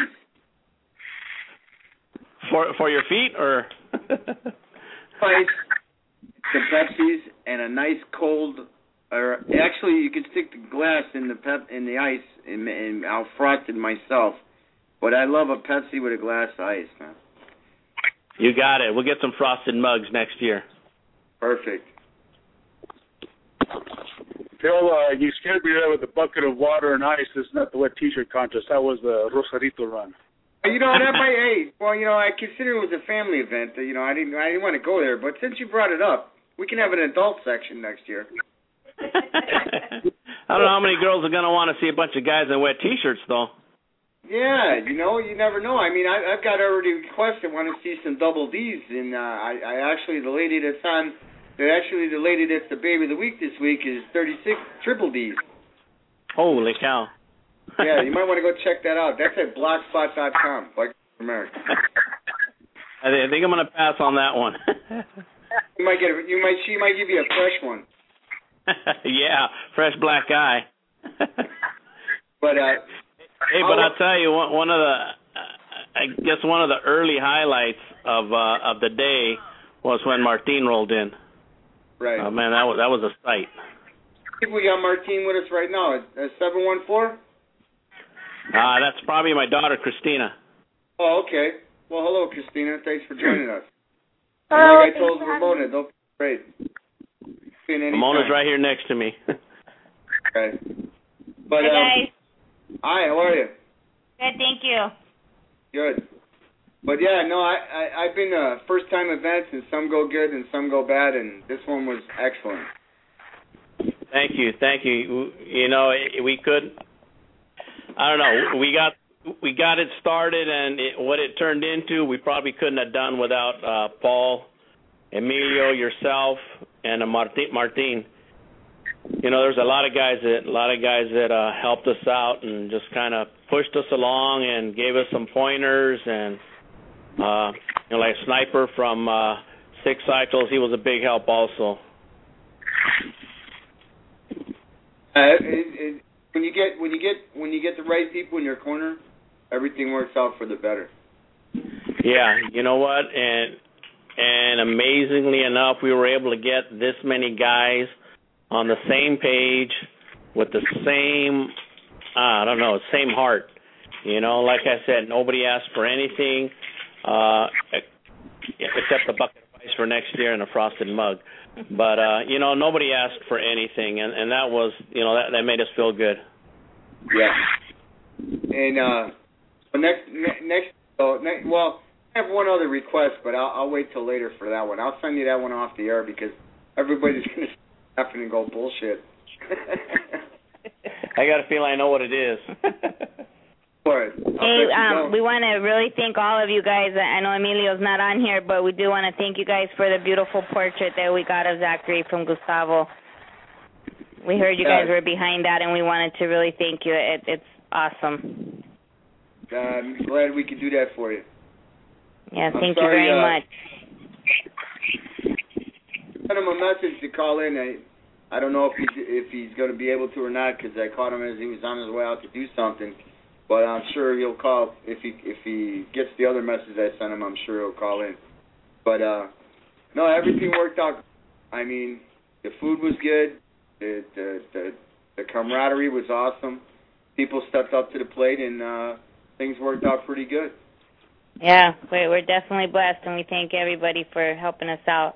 For for your feet or? Ice, some Pepsis, and a nice cold. Or actually, you can stick the glass in the pep in the ice, and, and I'll frost it myself. But I love a Pepsi with a glass of ice, man. You got it. We'll get some frosted mugs next year. Perfect. Phil, uh, you scared me there with the bucket of water and ice. It's not the wet T-shirt contest. That was the Rosarito run. You know that might. Hey, well, you know, I consider it was a family event. You know, I didn't. I didn't want to go there, but since you brought it up, we can have an adult section next year. I don't know how many girls are gonna want to see a bunch of guys in wet T-shirts, though. Yeah, you know, you never know. I mean, I, I've got already requested. Want to see some double D's, and uh, I, I actually the lady that's on, the actually the lady that's the baby of the week this week is thirty-six triple D's. Holy cow! Yeah, you might want to go check that out. That's at blogspot dot com, like America. I think I'm gonna pass on that one. You might get. A, you might. She might give you a fresh one. Yeah, fresh black eye. But uh. Hey, but I'll tell you, one, one of the, uh, I guess one of the early highlights of uh, of the day was when Martin rolled in. Right. Oh man, that was that was a sight. I think we got Martin with us right now. At seven one four. Ah, that's probably my daughter Christina. Oh, okay. Well, hello, Christina. Thanks for joining us. Hello. Like I told Ramona, don't be afraid. Ramona's right here next to me. Okay. But, Hi, um, guys. Hi, how are you? Good, thank you. Good. But yeah, no, I, I, I've been uh, first-time events, and some go good and some go bad, and this one was excellent. Thank you, thank you. You know, we could, I don't know, we got we got it started, and it, what it turned into, we probably couldn't have done without uh, Paul, Emilio, yourself, and uh, Martin. Martin. You know, there's a lot of guys that a lot of guys that uh, helped us out and just kind of pushed us along and gave us some pointers, and uh, you know, like Sniper from uh, Six Cycles, he was a big help also. Uh, it, it, when you get when you get when you get the right people in your corner, everything works out for the better. Yeah, you know what, and and amazingly enough, we were able to get this many guys on the same page with the same, uh, I don't know, same heart. You know, like I said, nobody asked for anything uh, except a bucket of ice for next year and a frosted mug. But, uh, you know, nobody asked for anything, and, and that was, you know, that, that made us feel good. Yeah. And uh, next, ne- next, so next, well, I have one other request, but I'll, I'll wait till later for that one. I'll send you that one off the air because everybody's going to laughing and go bullshit. I got a feeling I know what it is. What? Hey, um, we want to really thank all of you guys. I know Emilio's not on here, but we do want to thank you guys for the beautiful portrait that we got of Zachary from Gustavo. We heard you guys were behind that, and we wanted to really thank you. It, it's awesome. Uh, I'm glad we could do that for you. Yeah, I'm thank sorry, you very uh, much. Sent him a message to call in. I, I don't know if he's if he's going to be able to or not because I caught him as he was on his way out to do something. But I'm sure he'll call if he if he gets the other message I sent him. I'm sure he'll call in. But uh, no, everything worked out. I mean, the food was good. The the the, the camaraderie was awesome. People stepped up to the plate and uh, things worked out pretty good. Yeah, we're, we're definitely blessed, and we thank everybody for helping us out.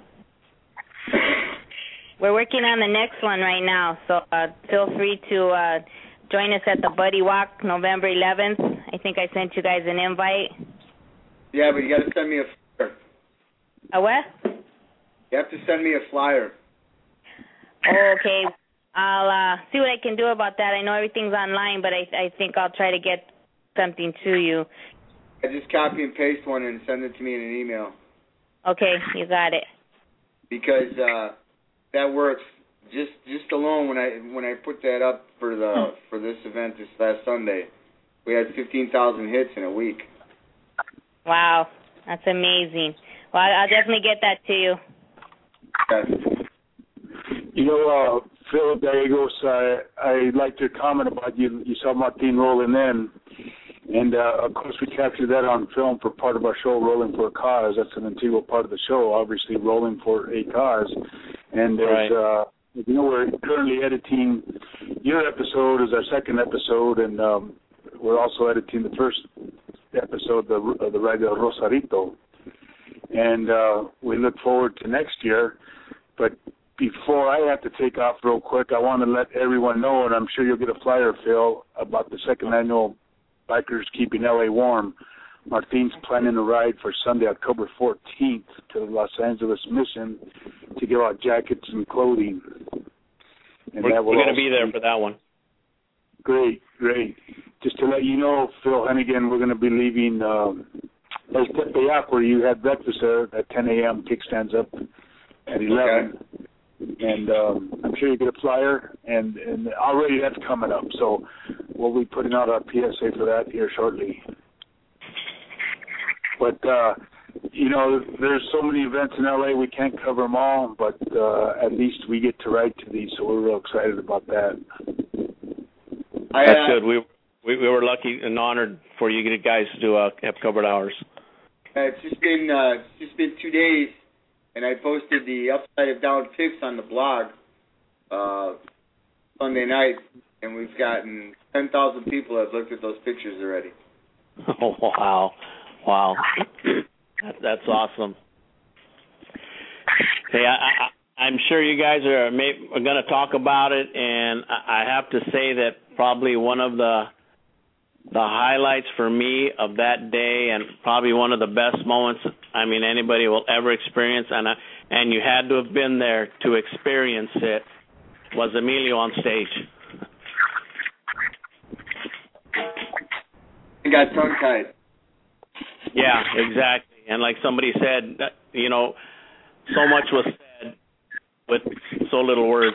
We're working on the next one right now, so uh, feel free to uh, join us at the Buddy Walk November eleventh. I think I sent you guys an invite. Yeah, but you got to send me a flyer. A what? You have to send me a flyer. Oh, okay. I'll uh, see what I can do about that. I know everything's online, but I, I think I'll try to get something to you. I just copy and paste one and send it to me in an email. Okay, you got it. Because uh, that works. Just just alone when I when I put that up for the for this event this last Sunday, we had fifteen thousand hits in a week. Wow, that's amazing. Well, I'll definitely get that to you. Yes. You know, uh, Phil Gallegos, I I liked your comment about you. You saw Martin rolling in, and uh, of course we captured that on film for part of our show, Rolling for a Cause. That's an integral part of the show, obviously, Rolling for a Cause. And right. as uh, you know, we're currently editing your episode as our second episode, and um, we're also editing the first episode, the uh, the Ride del Rosarito. And uh, we look forward to next year. But before I have to take off real quick, I want to let everyone know, and I'm sure you'll get a flyer, Phil, about the second annual Bikers Keeping L A Warm. Martin's planning a ride for Sunday, October fourteenth to the Los Angeles Mission to give out jackets and clothing. And we're that will we're going to also be there for that one. Great, great. Just to let you know, Phil Hennigan, we're going to be leaving um, El Tepeyac, where you had breakfast there at ten a.m. Kickstands up at eleven. Okay. And um, I'm sure you get a flyer, and, and already that's coming up. So we'll be putting out our P S A for that here shortly. But, uh, you know, there's so many events in L A, we can't cover them all, but uh, at least we get to ride to these, so we're real excited about that. I, That's uh, good. We, we we were lucky and honored for you guys to uh, have covered ours. Uh, it's just been uh, it's just been two days, and I posted the upside of down pics on the blog uh, Sunday night, and we've gotten ten thousand people that have looked at those pictures already. Oh, wow. Wow. that, that's awesome. Hey, I, I, I'm sure you guys are, are going to talk about it, and I have to say that probably one of the the highlights for me of that day, and probably one of the best moments, I mean, anybody will ever experience, and I, and you had to have been there to experience it, was Emilio on stage. I got tongue-tied. Yeah, exactly. And like somebody said, that, you know, so much was said with so little words.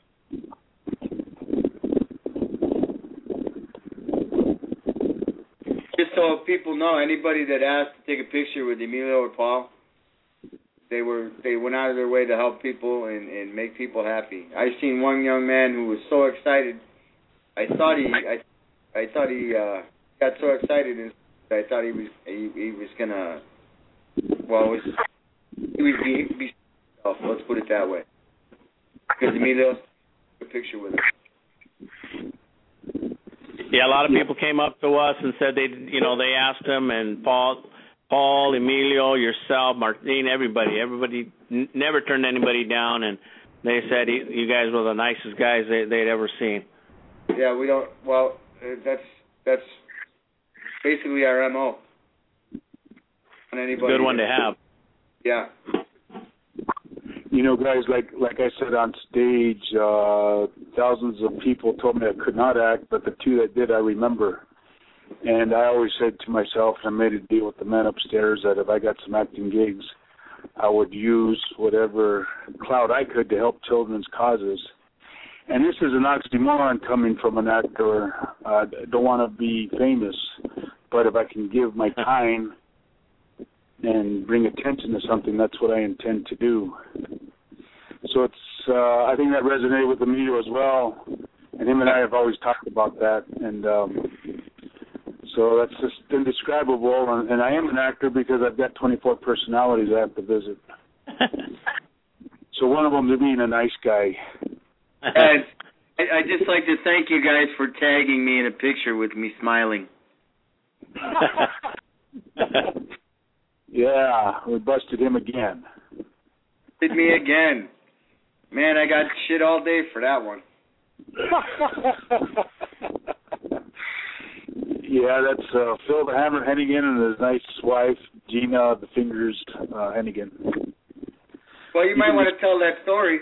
Just so people know, anybody that asked to take a picture with Emilio or Paul, they were they went out of their way to help people and, and make people happy. I've seen one young man who was so excited. I thought he I I thought he uh, got so excited and I thought he was he, he was gonna well it was he was be, be oh, let's put it that way. Because Emilio took a picture with him. Yeah, a lot of people came up to us and said they, you know, they asked him, and Paul, Paul, Emilio, yourself, Martin, everybody, everybody n- never turned anybody down, and they said he, you guys were the nicest guys they, they'd ever seen. Yeah, we don't. Well, uh, that's that's basically our M O. On anybody. Good one to have. Yeah. You know, guys, like like I said on stage, uh, thousands of people told me I could not act, but the two that did, I remember. And I always said to myself, and I made a deal with the men upstairs, that if I got some acting gigs, I would use whatever clout I could to help children's causes. And this is an oxymoron coming from an actor. I uh, don't want to be famous, but if I can give my time and bring attention to something, that's what I intend to do. So it's, uh, I think that resonated with Emilio as well, and him and I have always talked about that, and um, so that's just indescribable, and, and I am an actor because I've got twenty-four personalities I have to visit. So one of them is being a nice guy. Guys, I'd just like to thank you guys for tagging me in a picture with me smiling. Yeah, we busted him again. Hit me again. Man, I got shit all day for that one. Yeah, that's uh, Phil the Hammer Hennigan and his nice wife, Gina the Fingers uh, Hennigan. Well, you, you might want to tell that story.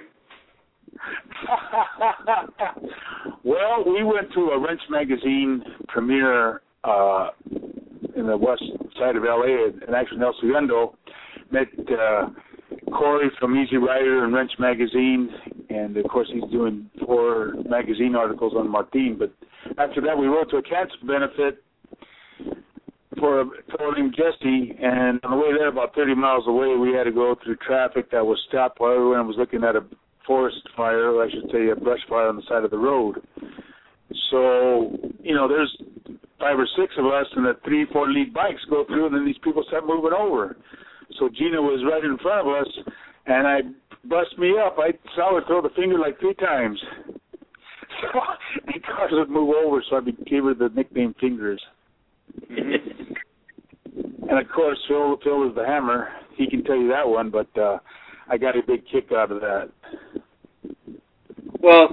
Well, we went to a Wrench Magazine premiere uh, in the west side of L A, and actually El Segundo. Met uh, Corey from Easy Rider and Wrench Magazine, and of course he's doing four magazine articles on Martin. But after that, we rode to a cancer benefit for a fellow named Jesse, and on the way there, about thirty miles away, we had to go through traffic that was stopped while everyone was looking at a forest fire, or I should say a brush fire on the side of the road. So, you know, there's five or six of us, and the three, four lead bikes go through, and then these people start moving over. So Gina was right in front of us, and I bust me up. I saw her throw the finger like three times. So the cars would move over, so I gave her the nickname Fingers. And of course, Phil, Phil is the Hammer. He can tell you that one, but uh, I got a big kick out of that. Well,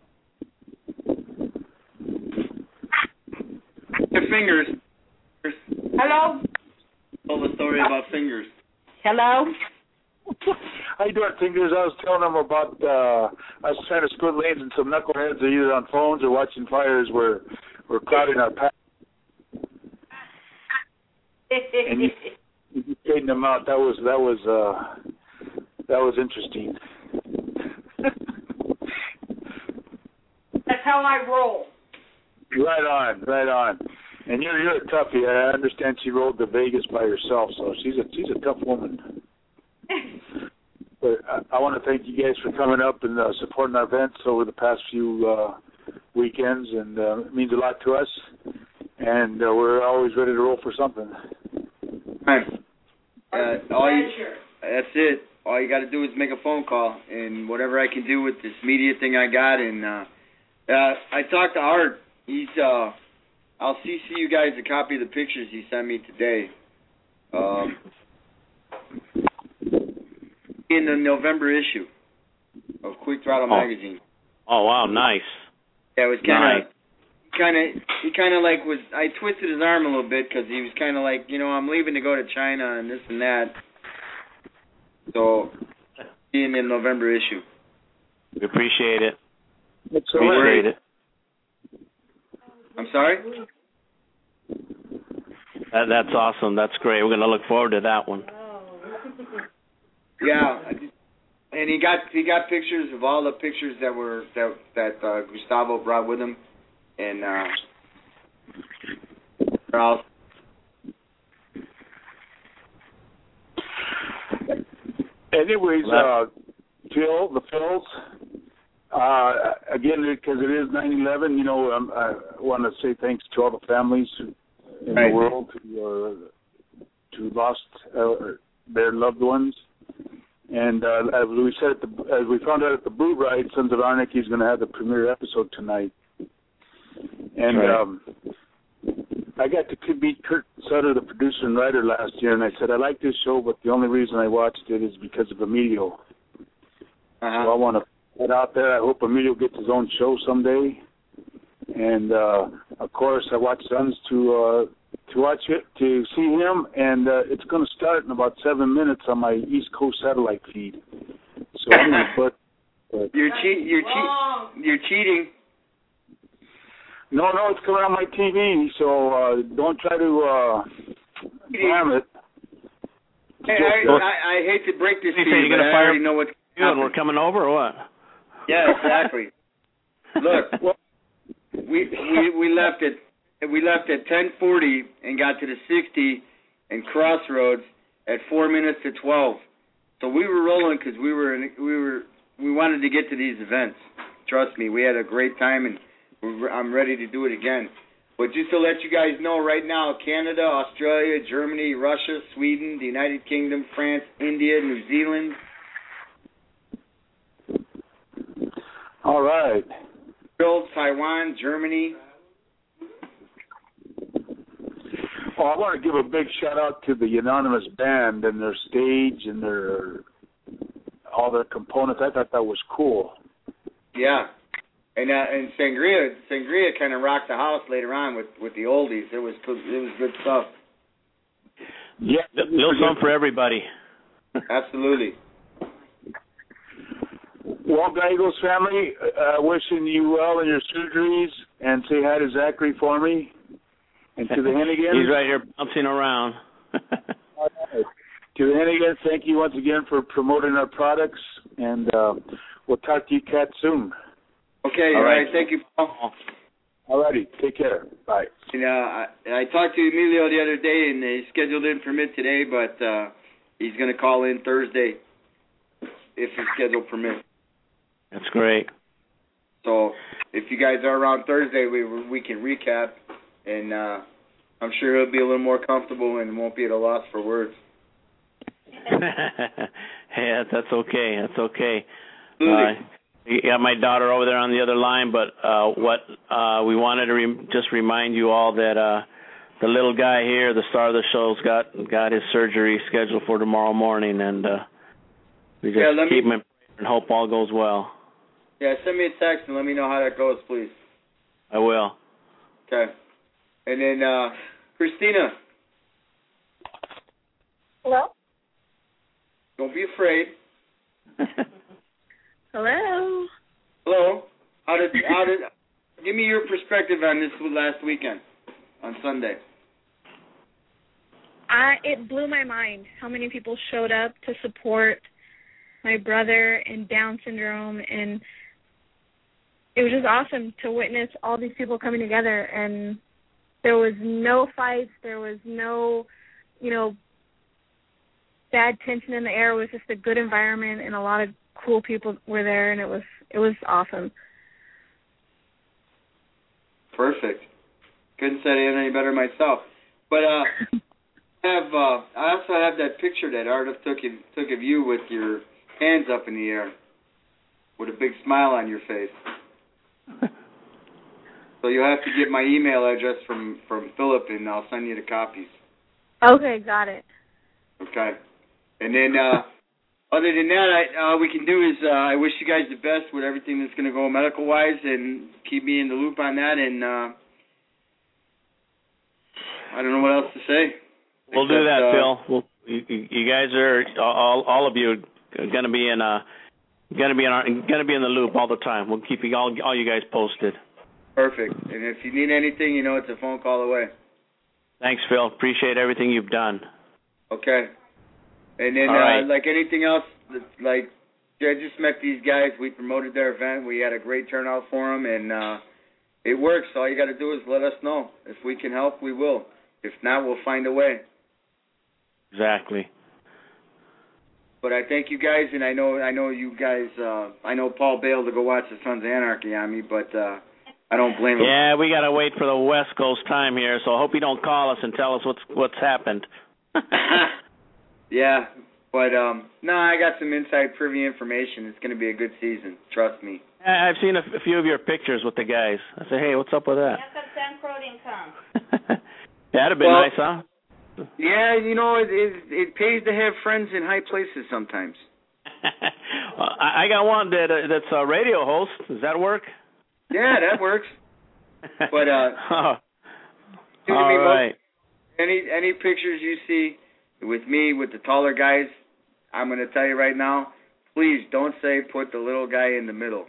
the Fingers. Hello? Tell the story about Fingers. Hello? How you doing, Fingers? I was telling them about, uh, I was trying to split lanes, and some knuckleheads are either on phones or watching fires were, were crowding our path. And you, you straightened them out. That was, that was, uh, that was interesting. That's how I roll. Right on, right on. And you're you're a toughie. I understand she rode to Vegas by herself, so she's a she's a tough woman. But I, I want to thank you guys for coming up and uh, supporting our events over the past few uh, weekends, and uh, it means a lot to us. And uh, we're always ready to roll for something. Right. Uh, all you, that's it. All you got to do is make a phone call, and whatever I can do with this media thing I got. And uh, uh, I talked to Art. He's. Uh, I'll C C you guys a copy of the pictures he sent me today. Um, in the November issue of Quick Throttle oh. magazine. Oh wow, nice. Yeah, it was kind of, nice. kind of, he kind of like was. I twisted his arm a little bit because he was kind of like, you know, I'm leaving to go to China and this and that. So, in the November issue. We appreciate it. It's appreciate it. I'm sorry? That, that's awesome. That's great. We're going to look forward to that one. Yeah, and he got he got pictures of all the pictures that were that that uh, Gustavo brought with him, and uh, all. Anyways, uh, Phil, the Phils. Uh, again, because it is nine eleven, you know, um, I want to say thanks to all the families in right. the world who, uh, who lost uh, their loved ones. And uh, as we said, at the, as we found out at the Boot Ride, Sons of Anarchy is going to have the premiere episode tonight. And right. um, I got to meet Kurt Sutter, the producer and writer, last year, and I said, I like this show, but the only reason I watched it is because of Emilio. Uh-huh. So I want to get out there. I hope Emilio gets his own show someday. And, uh, of course, I watch Sons to uh, to watch it, to see him, and uh, it's going to start in about seven minutes on my East Coast satellite feed. So I'm going to put... Uh, you're, cheat, you're, cheat, you're cheating. No, no, it's coming on my T V, so uh, don't try to uh, ram it. Hey, I, I, I hate to break this to you, but I already know what's happening. We're coming over or what? Yeah, exactly. Look, we we we left at we left at ten forty and got to the sixty and Crossroads at four minutes to twelve. So we were rolling because we were we were we wanted to get to these events. Trust me, we had a great time, and we're, I'm ready to do it again. But just to let you guys know, right now, Canada, Australia, Germany, Russia, Sweden, the United Kingdom, France, India, New Zealand. All right. Taiwan, Germany. Oh, I want to give a big shout out to the Unanimous Band and their stage and their all their components. I thought that was cool. Yeah, and uh, and Sangria Sangria kind of rocked the house later on with, with the oldies. It was it was good stuff. Yeah, a little something for everybody. Absolutely. Well, Gallegos family, uh, wishing you well in your surgeries, and say hi to Zachary for me, and to the Hennigans. He's right here bouncing around. To the Hennigans, thank you once again for promoting our products, and uh, we'll talk to you cats soon. Okay, all right. right. Thank you, Paul. All righty. Take care. Bye. You know, I, I talked to Emilio the other day, and he scheduled in for mid today, but uh, he's going to call in Thursday if his schedule permits. That's great. So if you guys are around Thursday, we we can recap, and uh, I'm sure he'll be a little more comfortable and won't be at a loss for words. Yeah, that's okay. That's okay. Uh, you got my daughter over there on the other line, but uh, what uh, we wanted to re- just remind you all that uh, the little guy here, the star of the show's got got his surgery scheduled for tomorrow morning, and uh, we just yeah, let keep me, him in prayer and hope all goes well. Yeah, send me a text and let me know how that goes, please. I will. Okay. And then, uh, Christina. Hello? Don't be afraid. Hello? Hello? How did, how did, give me your perspective on this last weekend, on Sunday. I, it blew my mind how many people showed up to support my brother and Down syndrome, and it was just awesome to witness all these people coming together, and there was no fights, there was no, you know, bad tension in the air. It was just a good environment, and a lot of cool people were there, and it was it was awesome. Perfect. Couldn't say it any better myself. But uh, I have uh, I also have that picture that Ardith took of, took of you with your hands up in the air, with a big smile on your face. So you'll have to get my email address from, from Philip, and I'll send you the copies. Okay, got it. Okay. And then, uh, other than that, I, all we can do is uh, I wish you guys the best with everything that's going to go medical-wise, and keep me in the loop on that, and uh, I don't know what else to say. We'll Except, do that, uh, Phil. We'll, you, you guys are, all, all of you are going to be in a... Gonna be in our, gonna be in the loop all the time. We'll keep you all, all you guys posted. Perfect. And if you need anything, you know it's a phone call away. Thanks, Phil. Appreciate everything you've done. Okay. And then, all right. uh, like anything else, like I just met these guys. We promoted their event. We had a great turnout for them, and uh, it works. All you got to do is let us know. If we can help, we will. If not, we'll find a way. Exactly. But I thank you guys, and I know I know you guys. Uh, I know Paul bailed to go watch the Sons of Anarchy on me, but uh, I don't blame him. Yeah, we gotta wait for the West Coast time here, so I hope you don't call us and tell us what's what's happened. Yeah, but um, no, I got some inside privy information. It's going to be a good season. Trust me. I've seen a, f- a few of your pictures with the guys. I say, hey, what's up with that? That'd have been well, nice, huh? Yeah, you know, it, it it pays to have friends in high places sometimes. well, I, I got one that uh, that's a radio host. Does that work? Yeah, that works. But uh, oh. to all me, right. Most, any any pictures you see with me with the taller guys, I'm going to tell you right now. Please don't say put the little guy in the middle.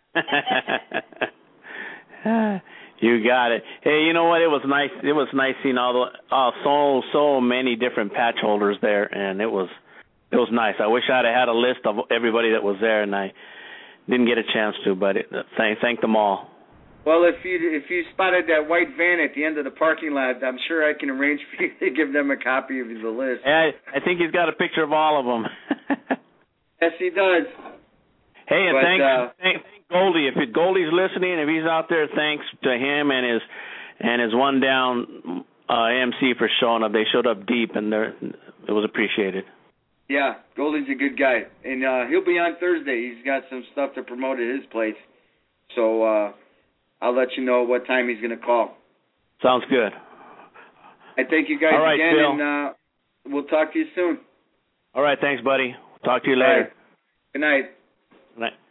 You got it. Hey, you know what? It was nice. It was nice seeing all the uh, so so many different patch holders there, and it was it was nice. I wish I'd have had a list of everybody that was there, and I didn't get a chance to. But it, thank thank them all. Well, if you if you spotted that white van at the end of the parking lot, I'm sure I can arrange for you to give them a copy of the list. Yeah, I, I think he's got a picture of all of them. Yes, he does. Hey, and but, thanks, uh, thank, thank Goldie. If it, Goldie's listening, if he's out there, thanks to him and his and his one down uh, M C for showing up. They showed up deep, and it was appreciated. Yeah, Goldie's a good guy, and uh, he'll be on Thursday. He's got some stuff to promote at his place, so uh, I'll let you know what time he's going to call. Sounds good. I thank you guys All right, again, Phil. and uh, we'll talk to you soon. All right, thanks, buddy. Talk to you All later. right. Good night. Good night.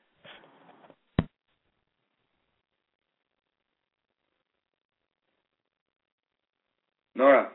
Nora.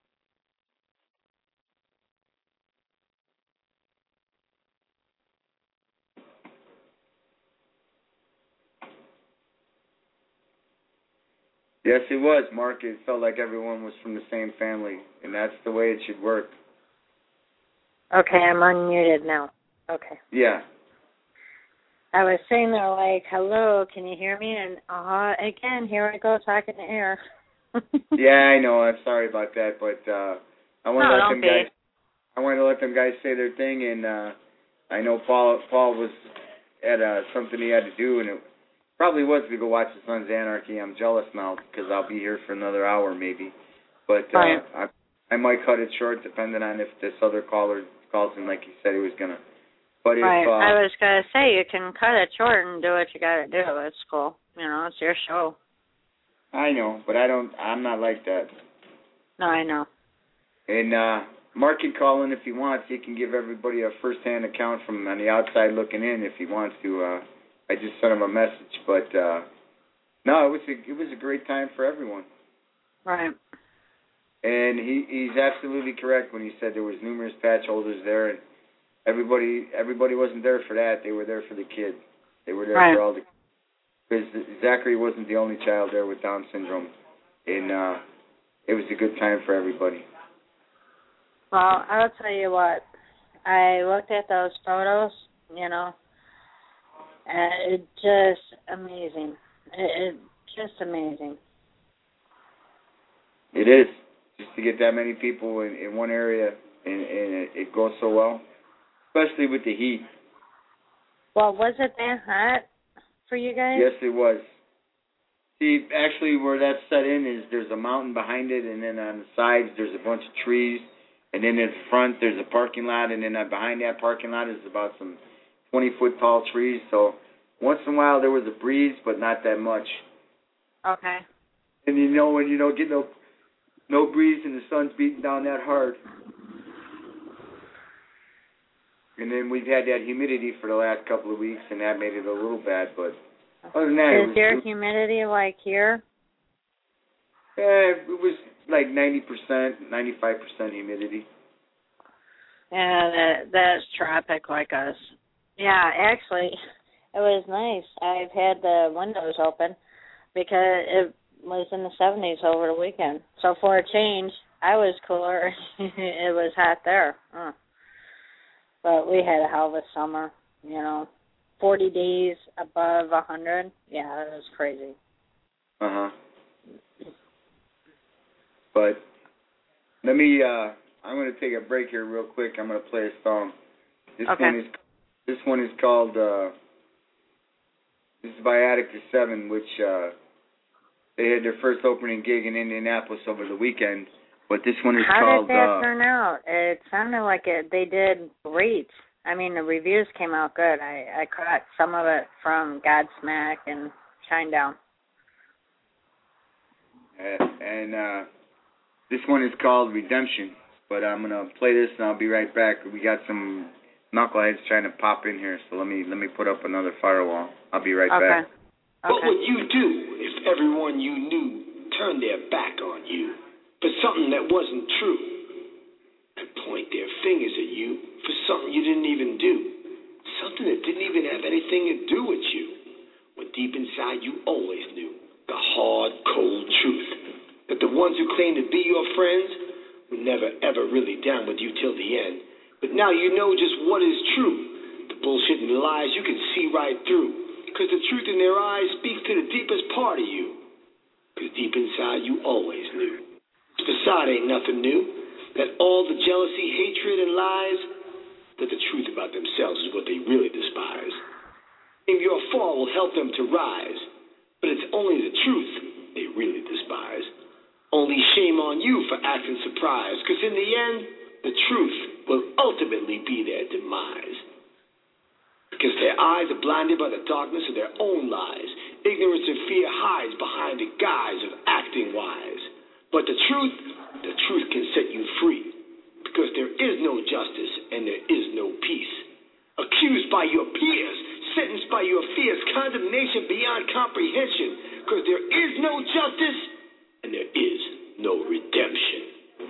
Yes, it was, Mark. It felt like everyone was from the same family, and that's the way it should work. Okay, I'm unmuted now. Okay. Yeah. I was saying there like, hello, can you hear me? And uh again, here I go talking to air. Yeah, I know. I'm sorry about that, but uh, I want No, to let don't them be. guys. I want to let them guys say their thing, and uh, I know Paul. Paul was at uh, something he had to do, and it probably was to go watch the Sons of Anarchy. I'm jealous now because I'll be here for another hour maybe, but uh, Right. I I might cut it short depending on if this other caller calls in like he said he was gonna. But if Right. uh, I was gonna say you can cut it short and do what you gotta do. It's cool. You know, it's your show. I know, but I don't. I'm not like that. No, I know. And uh, Mark can call in if he wants. He can give everybody a first-hand account from on the outside looking in if he wants to. Uh, I just sent him a message, but uh, no, it was a, it was a great time for everyone. Right. And he he's absolutely correct when he said there was numerous patch holders there, and everybody everybody wasn't there for that. They were there for the kid. They were there Right. for all the. Because Zachary wasn't the only child there with Down syndrome, and uh, it was a good time for everybody. Well, I'll tell you what. I looked at those photos, you know, and it just amazing. It, it just amazing. It is. Just to get that many people in, in one area, and, and it, it goes so well, especially with the heat. Well, was it that hot for you guys? Yes, it was. See, actually, where that's set in is there's a mountain behind it, and then on the sides there's a bunch of trees, and then in front there's a parking lot, and then behind that parking lot is about some twenty-foot tall trees. So once in a while there was a breeze, but not that much. Okay. And you know when you don't get no no breeze and the sun's beating down that hard. And then we've had that humidity for the last couple of weeks, and that made it a little bad. But other than that, it Is was, your humidity like here? eh, it was like ninety percent, ninety-five percent humidity. Yeah, that that's tropic like us. Yeah, actually, it was nice. I've had the windows open because it was in the seventies over the weekend. So for a change, I was cooler. It was hot there. Uh. But we had a hell of a summer, you know. forty days above one hundred. Yeah, that was crazy. Uh-huh. But let me, uh, I'm going to take a break here real quick. I'm going to play a song. This Okay. one is this one is called, uh, this is by Attica seven, which uh, they had their first opening gig in Indianapolis over the weekend. But this one is How called... did that uh, turn out? It sounded like it. They did great. I mean, the reviews came out good. I, I caught some of it from Godsmack and Shinedown. And uh, this one is called Redemption. But I'm going to play this and I'll be right back. We got some knuckleheads trying to pop in here, so let me let me put up another firewall. I'll be right Okay. back. What would you do if everyone you knew turned their back on you for something that wasn't true and point their fingers at you for something you didn't even do, something that didn't even have anything to do with you, when deep inside you always knew the hard, cold truth that the ones who claim to be your friends were never, ever really down with you till the end. But now you know just what is true. The bullshit and lies you can see right through, because the truth in their eyes speaks to the deepest part of you. Because deep inside you always knew. This facade ain't nothing new. That all the jealousy, hatred, and lies, that the truth about themselves is what they really despise. And your fall will help them to rise. But it's only the truth they really despise. Only shame on you for acting surprised, because in the end, the truth will ultimately be their demise. Because their eyes are blinded by the darkness of their own lies. Ignorance and fear hides behind the guise of acting wise. But the truth, the truth can set you free. Because there is no justice and there is no peace. Accused by your peers, sentenced by your fears, condemnation beyond comprehension. Because there is no justice and there is no redemption.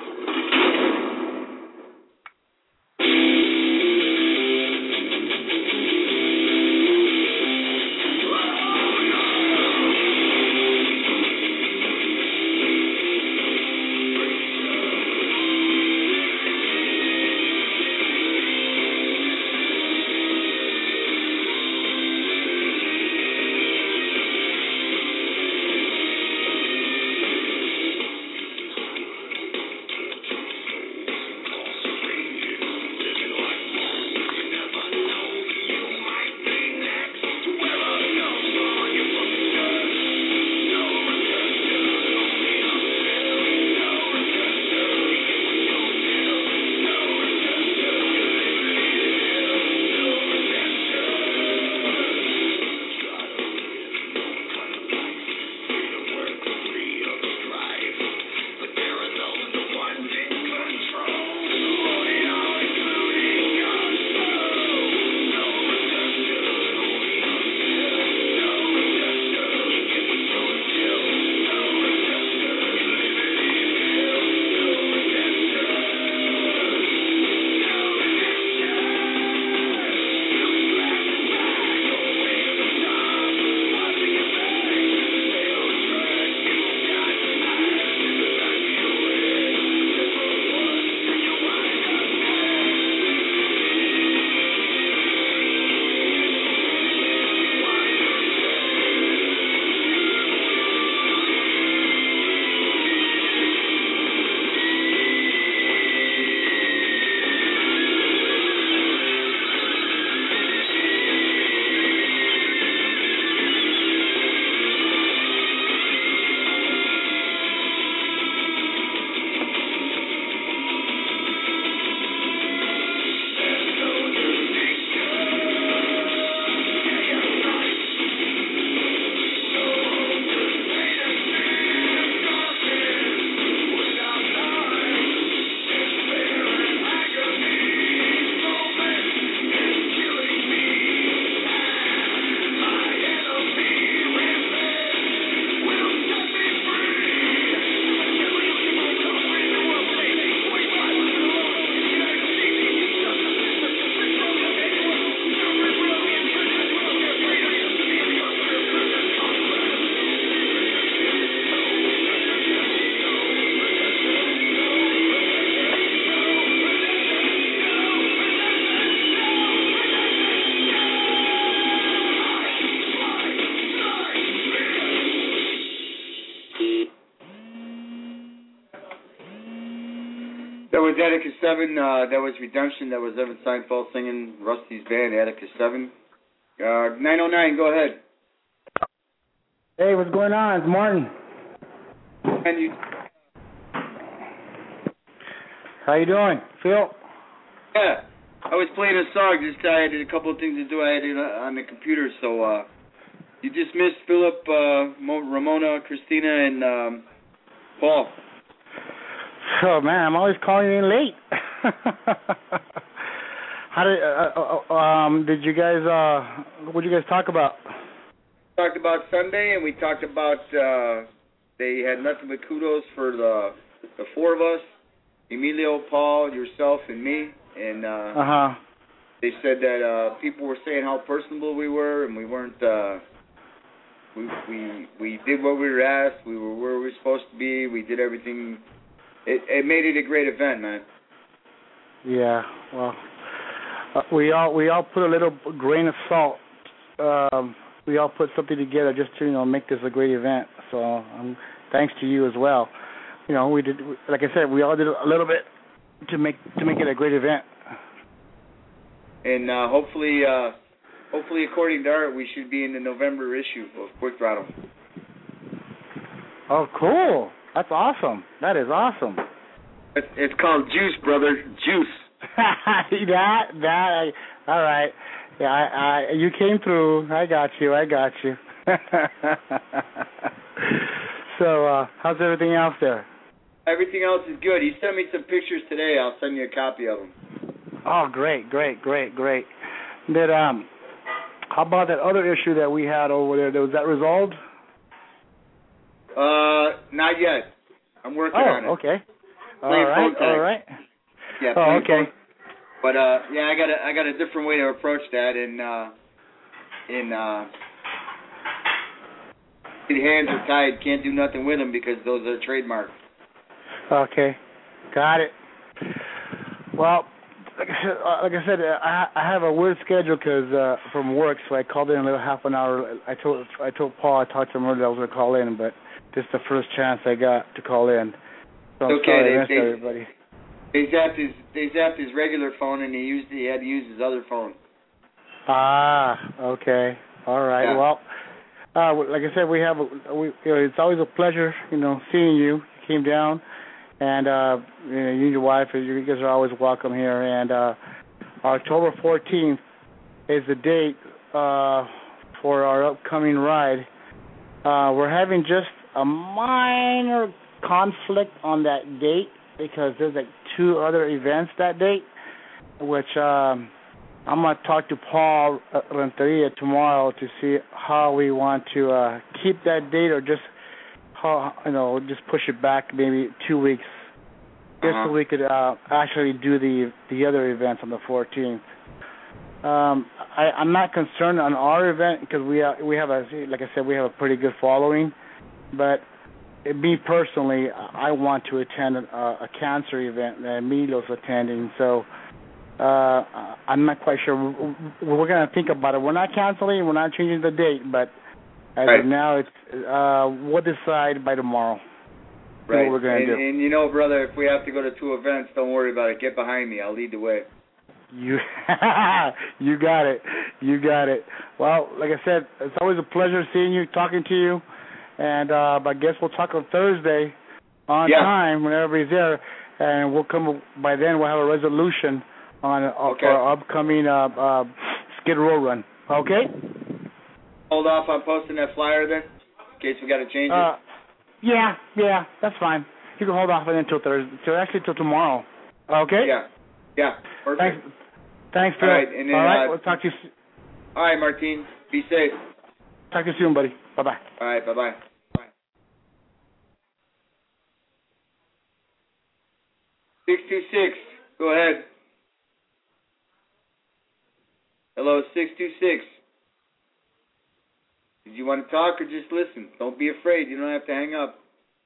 That was Atticus seven. Uh, that was Redemption. That was Evan Seinfeld singing Rusty's band, Atticus seven. Uh, nine oh nine, go ahead. Hey, what's going on? It's Martin. And you... How you doing, Phil? Yeah, I was playing a song. Just I had a couple of things to do. I had it on the computer, so uh, you just missed Philip, uh, Ramona, Christina, and um, Paul. Oh man, I'm always calling in late. How did uh, uh, um did you guys uh what did you guys talk about? We talked about Sunday, and we talked about uh, they had nothing but kudos for the the four of us, Emilio, Paul, yourself, and me. And uh, uh-huh. they said that uh, people were saying how personable we were, and we weren't. Uh, we we we did what we were asked. We were where we were supposed to be. We did everything. It, it made it a great event, man. Yeah, well, uh, we all we all put a little grain of salt. Um, we all put something together just to you know make this a great event. So um, thanks to you as well. You know, we did, like I said, we all did a little bit to make to make it a great event. And uh, hopefully, uh, hopefully, according to Art, we should be in the November issue of Quick Throttle. Oh, cool. That's awesome. That is awesome. It's, it's called Juice, brother. Juice. that, that, I, all right. Yeah, I, I, you came through. I got you. I got you. So, uh, how's everything else there? everything else is good. He sent me some pictures today. I'll send you a copy of them. Oh, great, great, great, great. That um, how about that other issue that we had over there? Was that resolved? Uh, not yet. I'm working oh, on it. okay. All Playing right, phone tag. all right. Yeah. Oh, okay. Phone. But uh, yeah, I got a I got a different way to approach that, and uh, in uh, the hands are tied. Can't do nothing with them because those are trademarks. Okay, got it. Well, like I said, uh, like I, said I, I have a weird schedule because uh, from work, so I called in a little half an hour. I told I told Paul I talked to him earlier I was going to call in, but this is the first chance I got to call in. So I'm okay, sorry they, I missed they, everybody. They zapped his they zapped his regular phone, and he used he had to use his other phone. Ah, okay, all right. Yeah. Well, uh, like I said, we have a, we, you know, it's always a pleasure, you know, seeing you. You came down, and uh, you know, you and your wife, you guys are always welcome here. And uh, October fourteenth is the date uh, for our upcoming ride. Uh, we're having just a minor conflict on that date because there's like two other events that date, which um, I'm going to talk to Paul Renteria tomorrow to see how we want to uh, keep that date or just how, you know, just push it back maybe two weeks, just uh-huh. so we could uh, actually do the the other events on the fourteenth. Um, I, I'm not concerned on our event because we uh, we have a like I said we have a pretty good following, but me personally, I want to attend a, a cancer event that Emilio's attending, so uh, I'm not quite sure. We're going to think about it. We're not canceling, we're not changing the date, but as right. of now, it's uh, we'll decide by tomorrow. Right. What we're going and, to do. And you know, brother, if we have to go to two events, don't worry about it. Get behind me. I'll lead the way. You, you got it. You got it. Well, like I said, it's always a pleasure seeing you, talking to you. And uh, I guess we'll talk on Thursday on yeah. time when everybody's there, and we'll come by then. We'll have a resolution on uh, okay. for our upcoming uh, uh, Skid Row run. Okay. Hold off on posting that flyer then, in case we got to change it. Uh, yeah, yeah, that's fine. You can hold off on it until Thursday, till actually till tomorrow. Okay. Yeah. Yeah. Perfect. Thanks. Thanks, Phil. All right. And then, all right. Uh, we'll talk to you. All right, Martin. Be safe. Talk to you soon, buddy. Bye bye. All right. Bye bye. Six two six. Go ahead. Hello, six two six. Did you want to talk or just listen? Don't be afraid. You don't have to hang up.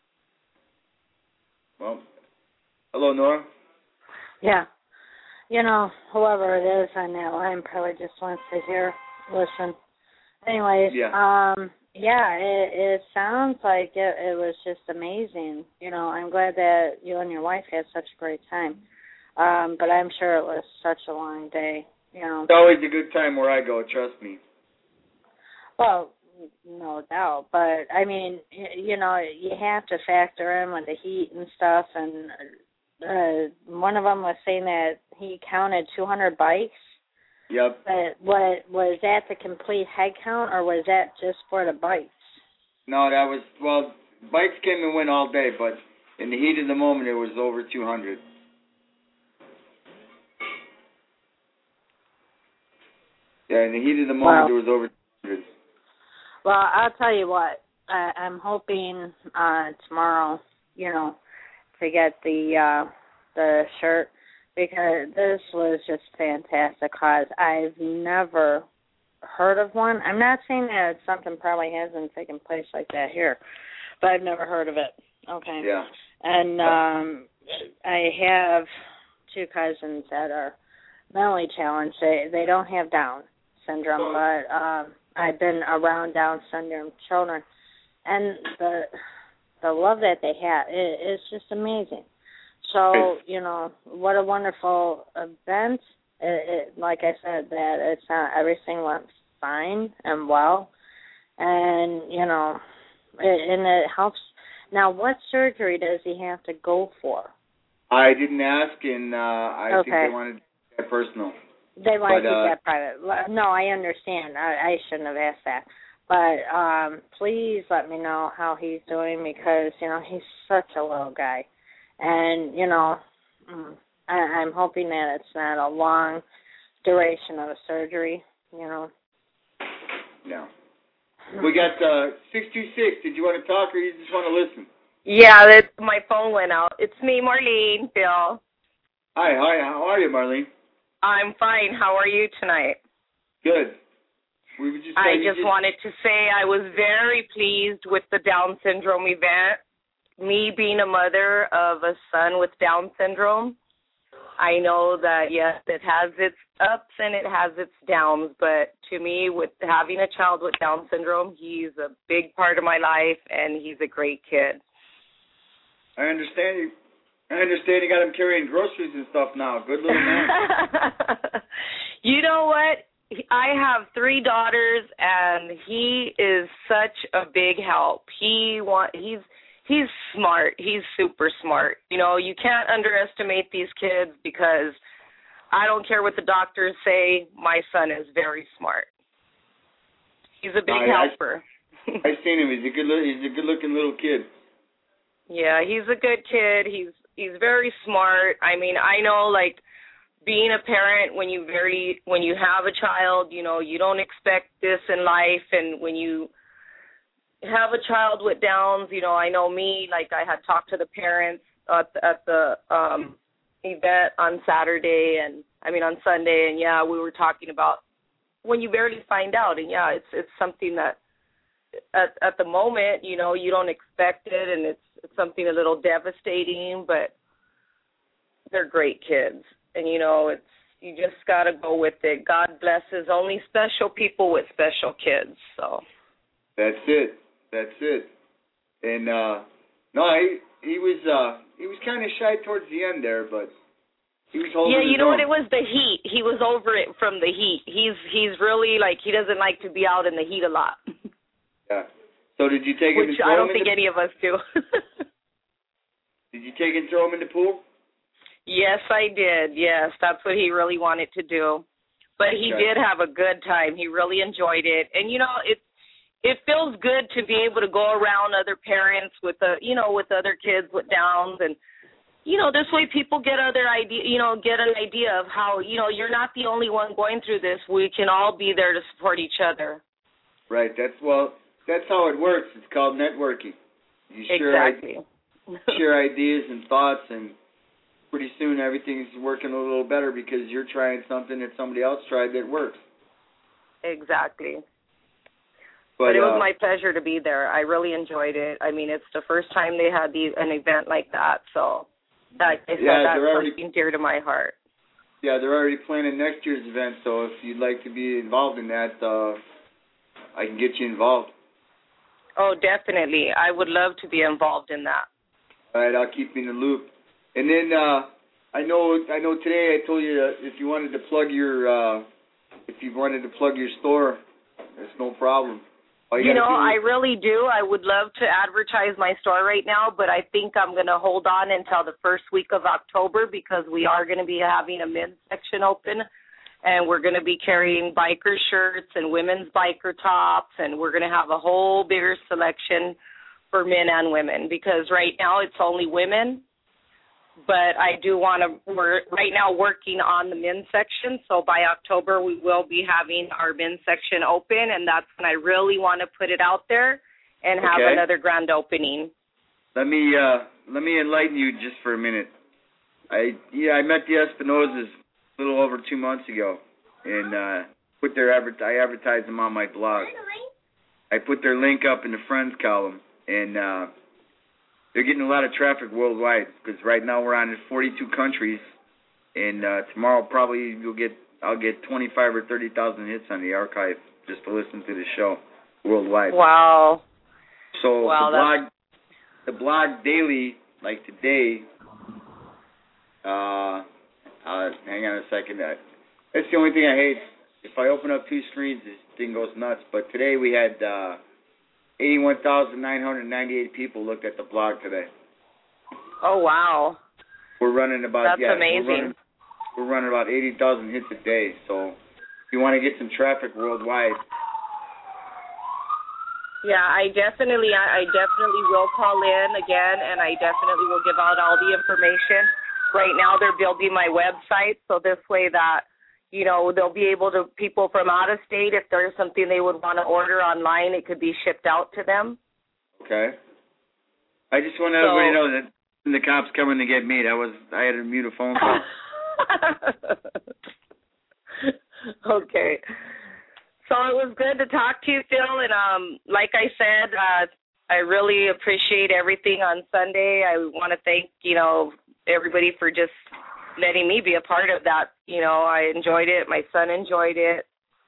Well, hello, Nora. Yeah. You know, whoever it is on that line probably just wants to hear, listen. Anyways, yeah. um, yeah, it, it sounds like it, it was just amazing. You know, I'm glad that you and your wife had such a great time. Um, but I'm sure it was such a long day, you know. It's always a good time where I go, trust me. Well, no doubt. But, I mean, you know, you have to factor in with the heat and stuff. And uh, one of them was saying that he counted two hundred bikes. Yep. But what, was that the complete head count, or was that just for the bikes? No, that was, well, bikes came and went all day, but in the heat of the moment, it was over two hundred. Yeah, in the heat of the moment, wow. there was over two hundred. Well, I'll tell you what, I, I'm hoping uh, tomorrow, you know, to get the uh, the shirt, because this was just fantastic cause. I've never heard of one. I'm not saying that something probably hasn't taken place like that here, but I've never heard of it. Okay. Yeah. And um, I have two cousins that are mentally challenged. They they don't have Down syndrome, but um, I've been around Down syndrome children, and the the love that they have is it, just amazing. So, you know, what a wonderful event. It, it, like I said, that it's not, everything went fine and well. And, you know, it, and it helps. Now, what surgery does he have to go for? I didn't ask, and uh, I okay. think they wanted to keep that personal. They want but, to keep uh, that private. No, I understand. I, I shouldn't have asked that. But um, please let me know how he's doing, because, you know, he's such a little guy. And, you know, I, I'm hoping that it's not a long duration of a surgery, you know. No. We got uh, six two six. Did you want to talk or you just want to listen? Yeah, that, my phone went out. It's me, Marlene, Bill. Hi, hi. How are you, Marlene? I'm fine. How are you tonight? Good. We were just I you just, just wanted to say I was very pleased with the Down syndrome event. Me being a mother of a son with Down syndrome, I know that, yes, it has its ups and it has its downs, but to me, with having a child with Down syndrome, he's a big part of my life, and he's a great kid. I understand you. I understand you got him carrying groceries and stuff now. Good little man. You know what? I have three daughters, and he is such a big help. He want he's he's smart. He's super smart. You know, you can't underestimate these kids because I don't care what the doctors say. My son is very smart. He's a big I, helper. I, I've seen him. He's a good he's a good looking little kid. Yeah, he's a good kid. He's he's very smart. I mean, I know like. Being a parent, when you very when you have a child, you know, you don't expect this in life, and when you have a child with Downs, you know, I know me, like I had talked to the parents at the, at the um, event on Saturday, and I mean on Sunday, and yeah, we were talking about when you barely find out, and yeah, it's it's something that at at the moment, you know, you don't expect it, and it's it's something a little devastating, but they're great kids. And, you know, it's you just got to go with it. God blesses only special people with special kids. So that's it. That's it. And uh, no, he he was uh, he was kind of shy towards the end there, but he was holding. Yeah, you his know own. what? It was the heat. He was over it from the heat. He's he's really like he doesn't like to be out in the heat a lot. Yeah. So did you take him? Which and throw I don't him think in the, any of us do. Did you take and throw him in the pool? Yes, I did. Yes, that's what he really wanted to do. But he Okay. did have a good time. He really enjoyed it. And, you know, it it feels good to be able to go around other parents with, a, you know, with other kids with Downs. And, you know, this way people get other idea, you know, get an idea of how, you know, you're not the only one going through this. We can all be there to support each other. Right. That's well. That's how it works. It's called networking. You share Exactly. share ideas and thoughts, and pretty soon everything's working a little better because you're trying something that somebody else tried that works. Exactly. But, But it was uh, my pleasure to be there. I really enjoyed it. I mean, it's the first time they had the, an event like that, so that, I said Yeah, that's they're already- something dear to my heart. Yeah, they're already planning next year's event, so if you'd like to be involved in that, uh, I can get you involved. Oh, definitely. I would love to be involved in that. All right, I'll keep you in the loop. And then uh, I know I know today I told you that if you wanted to plug your uh, if you wanted to plug your store, there's no problem. All you You know, gotta I do is- really do. I would love to advertise my store right now, but I think I'm going to hold on until the first week of October because we are going to be having a men's section open, and we're going to be carrying biker shirts and women's biker tops, and we're going to have a whole bigger selection for men and women because right now it's only women. But I do want to, we're right now working on the men's section, so by October we will be having our men's section open, and that's when I really want to put it out there and have Okay. another grand opening. Let me uh, let me enlighten you just for a minute. I yeah I met the Espinosas a little over two months ago, and uh, put their adver- I advertised them on my blog. I put their link up in the friends column, and uh, they're getting a lot of traffic worldwide because right now we're on in forty-two countries, and uh, tomorrow probably you'll get I'll get twenty-five or thirty thousand hits on the archive just to listen to the show worldwide. Wow. So Wow, the blog, the blog daily, like today. Uh, uh, hang on a second. Uh, that's the only thing I hate. If I open up two screens, this thing goes nuts. But today we had uh, eighty-one thousand nine hundred ninety-eight people looked at the blog today. Oh, wow. We're running about That's yeah, amazing. We're running, we're running about eighty thousand hits a day. So if you want to get some traffic worldwide, Yeah, I definitely, I, I definitely will call in again, and I definitely will give out all the information. Right now, they're building my website, so this way that, you know, they'll be able to, people from out of state, if there's something they would want to order online, it could be shipped out to them. Okay. I just want So, everybody to know that when the cops coming to get me, that was, I had to mute a phone call. Okay. So it was good to talk to you, Phil, and um, like I said, uh, I really appreciate everything on Sunday. I want to thank, you know, everybody for just letting me be a part of that. You know, I enjoyed it. My son enjoyed it.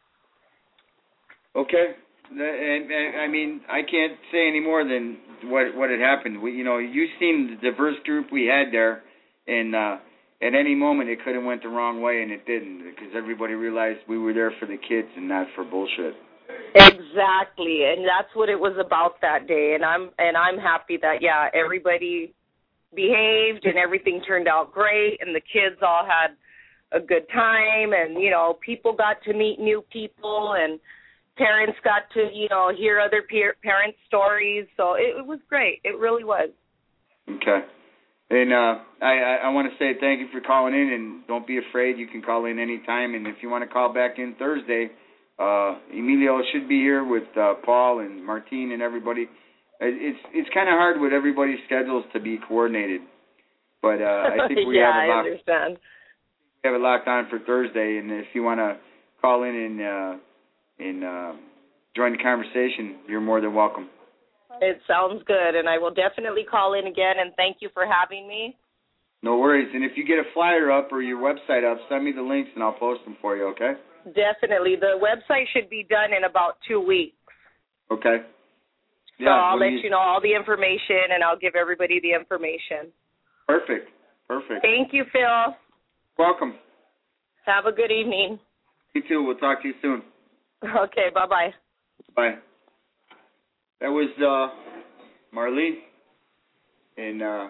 Okay. And, and I mean, I can't say any more than what what had happened. We, you know, you seen the diverse group we had there, and uh, at any moment it could have went the wrong way, and it didn't, because everybody realized we were there for the kids and not for bullshit. Exactly, and that's what it was about that day. And I'm and I'm happy that yeah, everybody behaved and everything turned out great, and the kids all had a good time, and you know, people got to meet new people, and parents got to, you know, hear other peer, parents' stories. So it, it was great. It really was. Okay. And uh, I, I, I want to say thank you for calling in, and don't be afraid. You can call in any time. And if you want to call back in Thursday, uh, Emilio should be here with uh, Paul and Martine and everybody. It's it's kind of hard with everybody's schedules to be coordinated. But uh, I think we yeah, have it I locked. understand. We have it locked on for Thursday. And if you want to call in and uh, and uh, join the conversation, you're more than welcome. It sounds good, and I will definitely call in again, and thank you for having me. No worries. And if you get a flyer up or your website up, send me the links, and I'll post them for you, okay? Definitely. The website should be done in about two weeks. Okay. So Yeah, I'll let you... you know all the information, and I'll give everybody the information. Perfect. Perfect. Thank you, Phil. Welcome. Have a good evening. You too. We'll talk to you soon. Okay, bye-bye. Bye. That was uh, Marlene. And uh,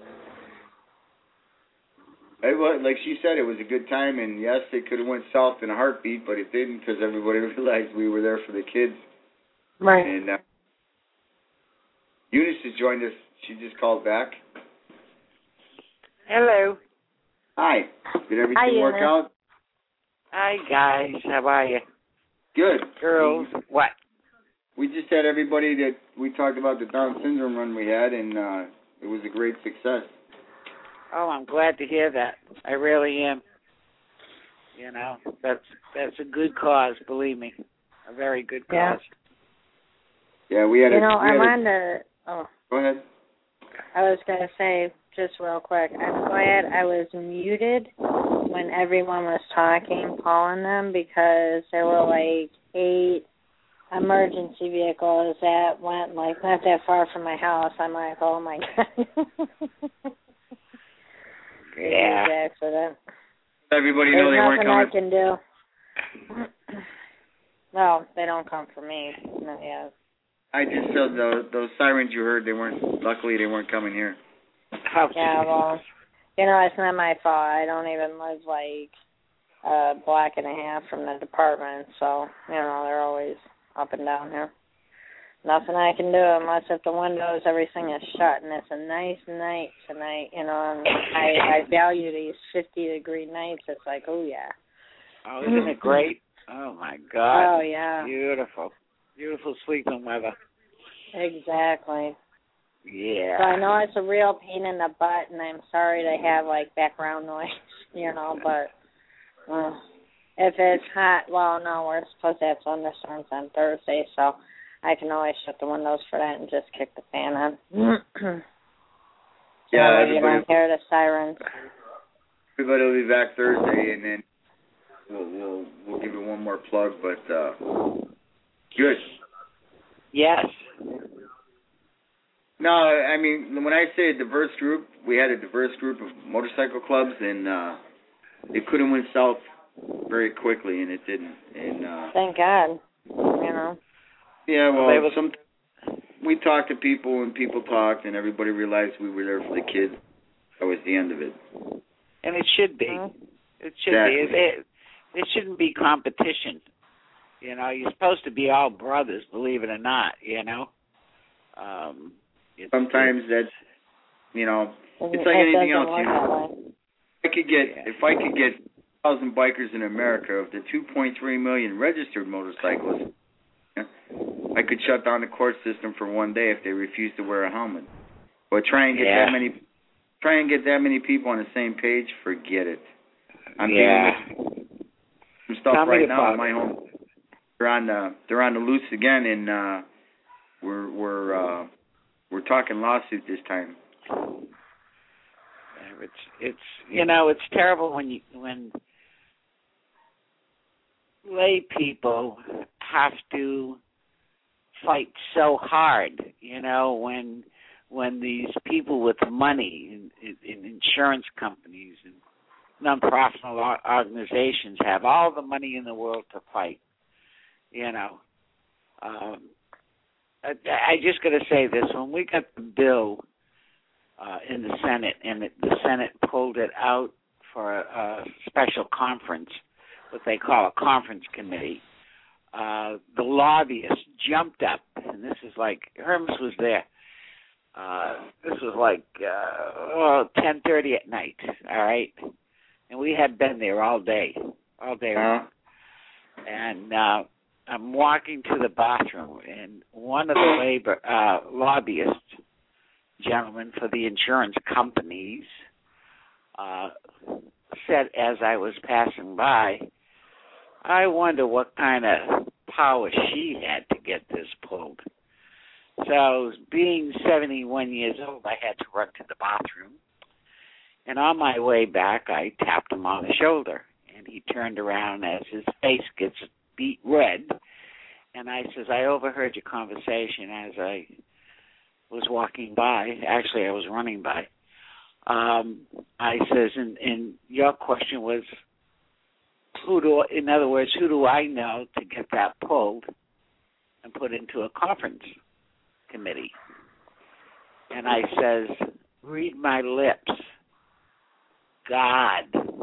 it was, like she said, it was a good time. And, yes, it could have went south in a heartbeat, but it didn't because everybody realized we were there for the kids. Right. And uh, Eunice has joined us. She just called back. Hello. Hi. Did everything Hi, work Eunice. out? Hi, guys. How are you? Good. Girls. What? We just had everybody that we talked about the Down syndrome run we had, and uh, it was a great success. Oh, I'm glad to hear that. I really am. You know, that's that's a good cause, believe me. A very good cause. Yeah, we had You a... know, we I had a, wanted to, oh, Go ahead. I was going to say, just real quick, I'm glad I was muted when everyone was talking, Paul and them, because there were like eight emergency vehicles that went like not that far from my house. I'm like, oh my God. Yeah. Accident. Everybody There's know they weren't nothing coming. I can do. No, they don't come for me. No, yeah. I just said those, those sirens you heard, they weren't, luckily they weren't coming here. Yeah, well, you know, it's not my fault. I don't even live like a block and a half from the department, so, you know, they're always up and down here. Nothing I can do unless if the windows, everything is shut, and it's a nice night tonight, you know, and I, I value these fifty-degree nights. It's like, oh, yeah. Oh, isn't it great? Oh, my God. Oh, yeah. Beautiful. Beautiful sleeping weather. Exactly. Yeah. So I know it's a real pain in the butt, and I'm sorry to have, like, background noise, you know, but uh, if it's hot, well, no, we're supposed to have thunderstorms on Thursday, so I can always shut the windows for that and just kick the fan on. so Yeah, you don't hear the sirens. Everybody will be back Thursday, and then we'll we'll we'll give it one more plug. But uh, good. Yes. No, I mean when I say a diverse group, we had a diverse group of motorcycle clubs, and uh, it could have went south very quickly, and it didn't. And uh, thank God. You know. Yeah, well, some we talked to people, and people talked, and everybody realized we were there for the kids. That was the end of it. And it should be. It should Exactly. be. It, it shouldn't be competition. You know, you're supposed to be all brothers, believe it or not. You know. Um, it's, Sometimes it's, that's, you know, it's It like anything else. doesn't You work know, that way. I could get Yeah. if I could get one thousand bikers in America of the two point three million registered motorcyclists, I could shut down the court system for one day if they refuse to wear a helmet. But try and get Yeah. that many, try and get that many people on the same page. Forget it. I'm yeah. dealing with some stuff Tell me right now about in my home. They're on the they're on the loose again, and uh, we're we're uh, we're talking lawsuit this time. It's it's you know it's terrible when you when lay people have to fight so hard. You know when when these people with money in, in, in insurance companies and nonprofit organizations have all the money in the world to fight. You know, um, I, I just got to say this: when we got the bill uh, in the Senate, and it, the Senate pulled it out for a, a special conference, what they call a conference committee, uh, the lobbyists jumped up, and this is like Hermes was there. Uh, this was like uh, oh, ten thirty at night. All right, and we had been there all day, all day. Uh-huh. And uh, I'm walking to the bathroom, and one of the labor uh, lobbyists, gentlemen for the insurance companies, uh, said as I was passing by, I wonder what kind of power she had to get this pulled. So, being seventy-one years old, I had to run to the bathroom. And on my way back, I tapped him on the shoulder. And he turned around as his face gets beet red. And I says, I overheard your conversation as I was walking by. Actually, I was running by. Um, I says, and, and your question was, who do, in other words, who do I know to get that pulled and put into a conference committee? And I says, read my lips. God.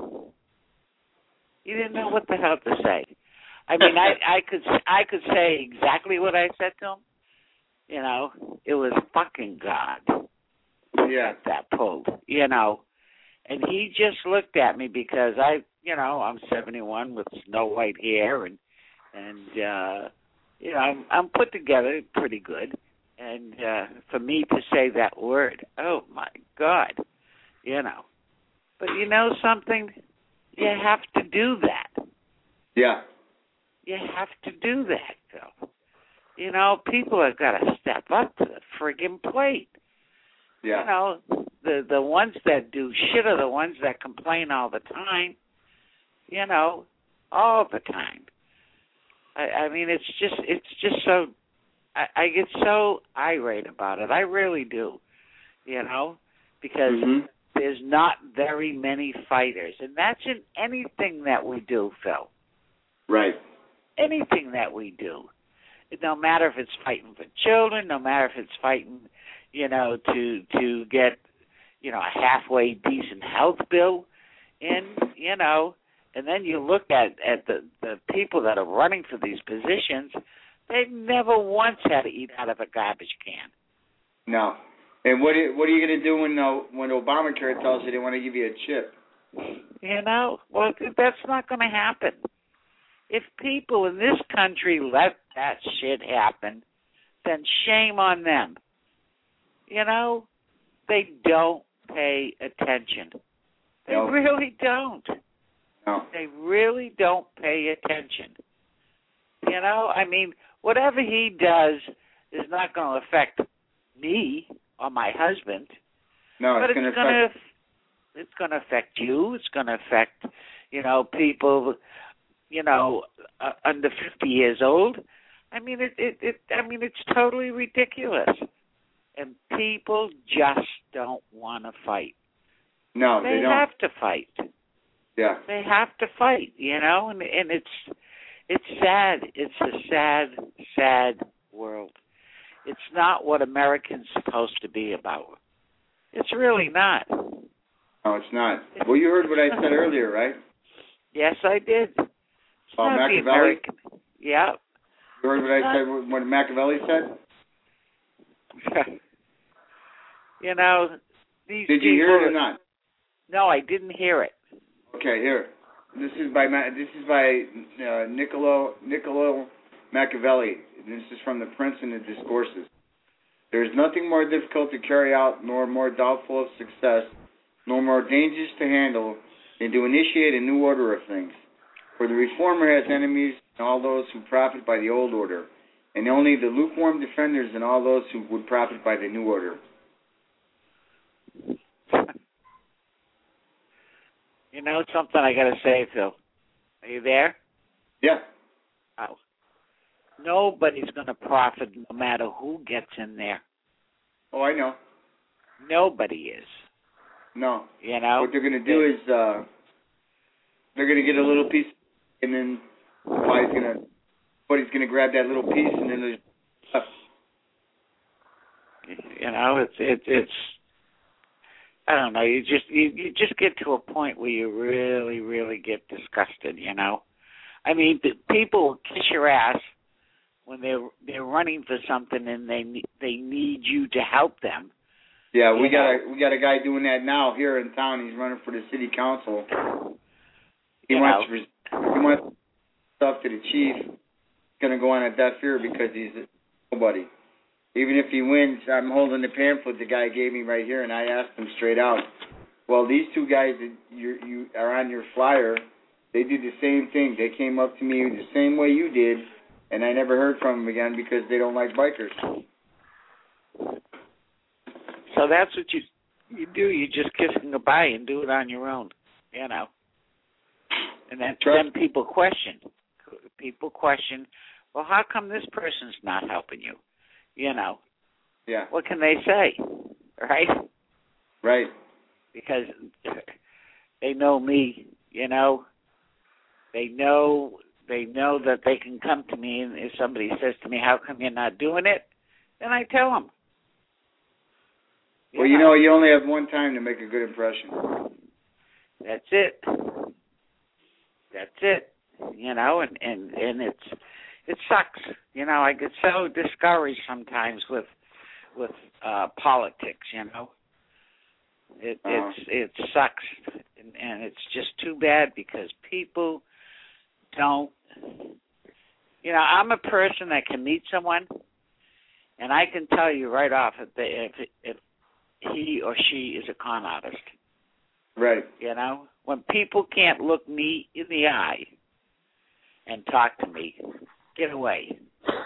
He didn't know what the hell to say. I mean, I, I could I could say exactly what I said to him. You know, it was fucking God. Yeah. That pulled. You know, and he just looked at me because I, you know, I'm seventy-one with snow white hair and and uh, you know, I'm I'm put together pretty good. And uh, for me to say that word, oh my God, you know. But you know something? You have to do that. Yeah. You have to do that, Phil. You know, people have got to step up to the friggin' plate. Yeah. You know, the the ones that do shit are the ones that complain all the time. You know, all the time. I, I mean, it's just it's just so. I, I get so irate about it. I really do. You know, because. Mm-hmm. There's not very many fighters, and that's in anything that we do, Phil. Right. Anything that we do. No matter if it's fighting for children, no matter if it's fighting, you know, to to get, you know, a halfway decent health bill in, you know, and then you look at, at the, the people that are running for these positions, they've never once had to eat out of a garbage can. No. And what are, what are you going to do when uh, when Obamacare tells you they want to give you a chip? You know, well, that's not going to happen. If people in this country let that shit happen, then shame on them. You know, they don't pay attention. They No. really don't. No. They really don't pay attention. You know, I mean, whatever he does is not going to affect me or my husband. No, but it's going to gonna, affect. It's going to affect you. It's going to affect, you know, people, you know, uh, under fifty years old. I mean, it, it, it. I mean, it's totally ridiculous, and people just don't want to fight. No, they, they don't. have to fight. Yeah. They have to fight, you know, and and it's it's sad. It's a sad, sad world. It's not what Americans supposed to be about. It's really not. No, it's not. Well, you heard what I said earlier, right? Yes, I did. It's About not the Machiavelli? American. Yeah. You heard what I said, what Machiavelli said? You know, these Did you people, hear it or not? No, I didn't hear it. Okay, here. This is by Ma- this is by uh, Niccolo Niccolo Machiavelli. This is from the Prince and the Discourses. There is nothing more difficult to carry out, nor more doubtful of success, nor more dangerous to handle, than to initiate a new order of things. For the reformer has enemies in all those who profit by the old order, and only the lukewarm defenders in all those who would profit by the new order. You know something I got to say, Phil? Are you there? Yeah. Oh. Nobody's going to profit no matter who gets in there. Oh, I know. Nobody is. No. You know? What they're going to do is uh, they're going to get a little piece, and then somebody's going to, somebody's going to grab that little piece, and then there's stuff. You know, it's it's it's. I don't know. You just you, you just get to a point where you really really get disgusted. You know, I mean, people will kiss your ass when they're they're running for something and they they need you to help them. Yeah, we you got know? a we got a guy doing that now here in town. He's running for the city council. He You wants know. he wants stuff to the chief. He's gonna go on a deaf ear because he's nobody. Even if he wins, I'm holding the pamphlet the guy gave me right here, and I asked him straight out. Well, these two guys that you you are on your flyer, they did the same thing. They came up to me the same way you did, and I never heard from them again because they don't like bikers. So that's what you you do. You just kiss them goodbye and do it on your own. You know. And then, then people question. People question. Well, how come this person's not helping you? You know, yeah. What can they say, right? Right. Because they know me, you know. They know they know that they can come to me, and if somebody says to me, "How come you're not doing it?" then I tell them. You well, know, you know, you only have one time to make a good impression. That's it. That's it. You know, and and and it's. It sucks, you know. I get so discouraged sometimes with with uh, politics, you know. It uh-huh. it's it sucks, and, and it's just too bad because people don't. You know, I'm a person that can meet someone, and I can tell you right off if they, if if he or she is a con artist. Right. You know, when people can't look me in the eye and talk to me. Get away.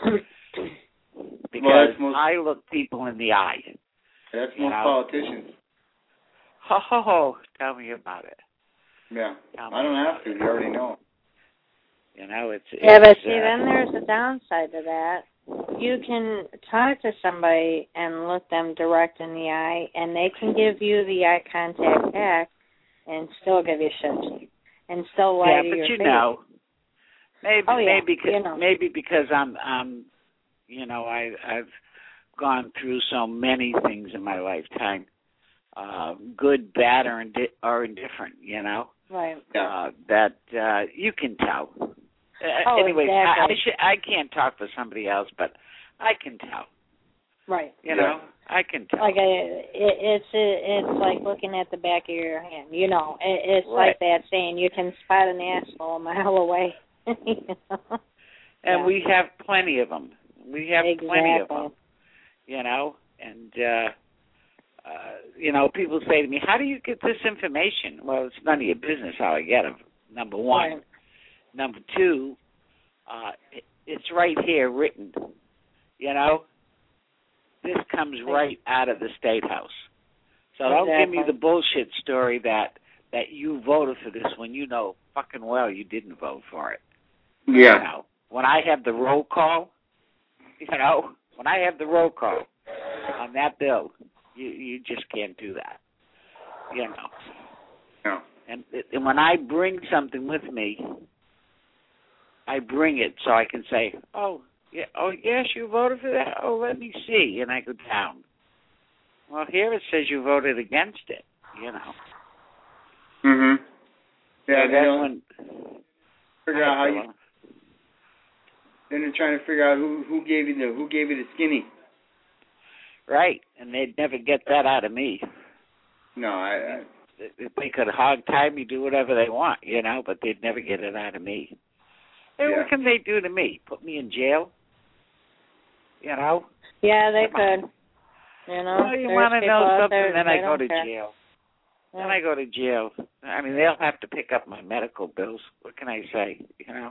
Because well, most, I look people in the eye. That's you most know? politicians. Ho, ho, ho. Tell me about it. Yeah. I don't have to. You already know. You know, it's... Yeah, it's, but see, uh, then there's a downside to that. You can talk to somebody and look them direct in the eye, and they can give you the eye contact back and still give you shit. And still lie yeah, to but your you face. know... Maybe, oh, yeah. maybe, because, you know. maybe because I'm, I'm, you know, I, I've gone through so many things in my lifetime, uh, good, bad, or, indi- or indifferent. You know, right? Uh, that uh, you can tell. Uh, oh, anyway, exactly. I, I, sh- I can't talk for somebody else, but I can tell. Right. You know, I can tell. Like a, it, it's it, it's like looking at the back of your hand. You know, it, it's right. like that saying, you can spot an asshole a mile away. you know? And yeah. we have plenty of them. We have exactly. plenty of them. You know, and uh, uh, you know, people say to me, "How do you get this information?" Well, it's none of your business how I get them. Number one. Right. Number two, uh, it, it's right here written. You know, this comes right out of the State House. So exactly. don't give me the bullshit story that that you voted for this when you know fucking well you didn't vote for it. Yeah. You know, when I have the roll call, you know, when I have the roll call on that bill, you you just can't do that. You know. No. And and when I bring something with me, I bring it so I can say, oh yeah, oh yes, you voted for that. Oh, let me see, and I go down. Well, here it says you voted against it. You know. Mhm. Yeah, so they that's don't when figure out how you then they're trying to figure out who who gave you the who gave you the skinny. Right, and they'd never get that out of me. No, I. I they could hog tie me, do whatever they want, you know, but they'd never get it out of me. Hey, yeah. What can they do to me? Put me in jail? You know? Yeah, they could. You know, well, you want to know something, there, then I go to care. jail. Yeah. Then I go to jail. I mean, they'll have to pick up my medical bills. What can I say? You know?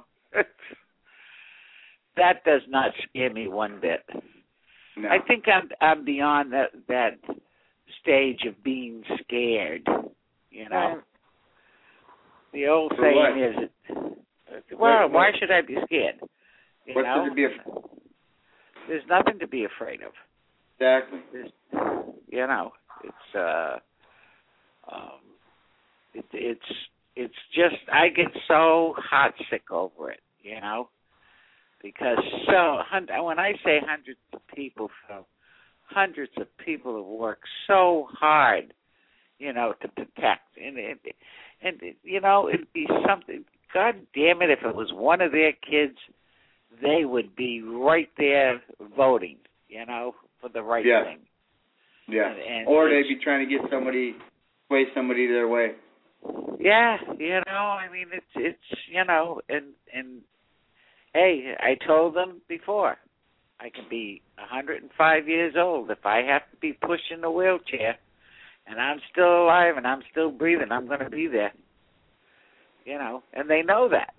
That does not scare me one bit. No. I think I'm I'm beyond that that stage of being scared. You know, right. The old For saying what? is, well, what, why what? should I be scared? You What's know? there to be af- There's nothing to be afraid of. Exactly. There's, you know, it's uh, um, it, it's it's just I get so hot sick over it. You know. Because so when I say hundreds of people, Phil, hundreds of people have worked so hard, you know, to protect, and and, and you know, it'd be something. God damn it, if it was one of their kids, they would be right there voting, you know, for the right yeah. thing. Yeah. And, and or they'd be trying to get somebody, sway somebody their way. Yeah, you know, I mean, it's it's you know, and and. Hey, I told them before, I can be one hundred five years old. If I have to be pushed in a wheelchair and I'm still alive and I'm still breathing, I'm going to be there. You know, and they know that.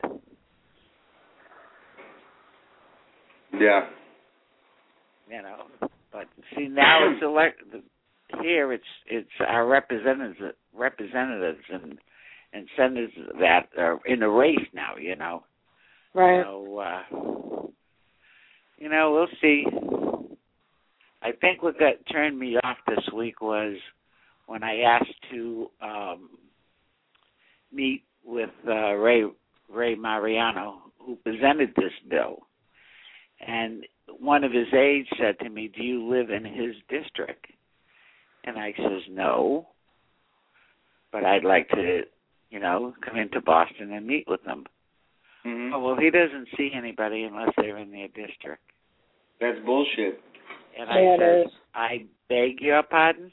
Yeah. You know, but see, now it's elect here it's it's our representatives representatives and, and senators that are in a race now, you know. Right. So, uh, you know, we'll see. I think what got turned me off this week was when I asked to um, meet with uh, Ray Ray Mariano, who presented this bill, and one of his aides said to me, "Do you live in his district?" And I says, "No, but I'd like to, you know, come into Boston and meet with them." Mm-hmm. Oh, well, he doesn't see anybody unless they're in their district. That's bullshit. And I yeah, said, I beg your pardon?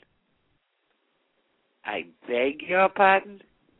I beg your pardon?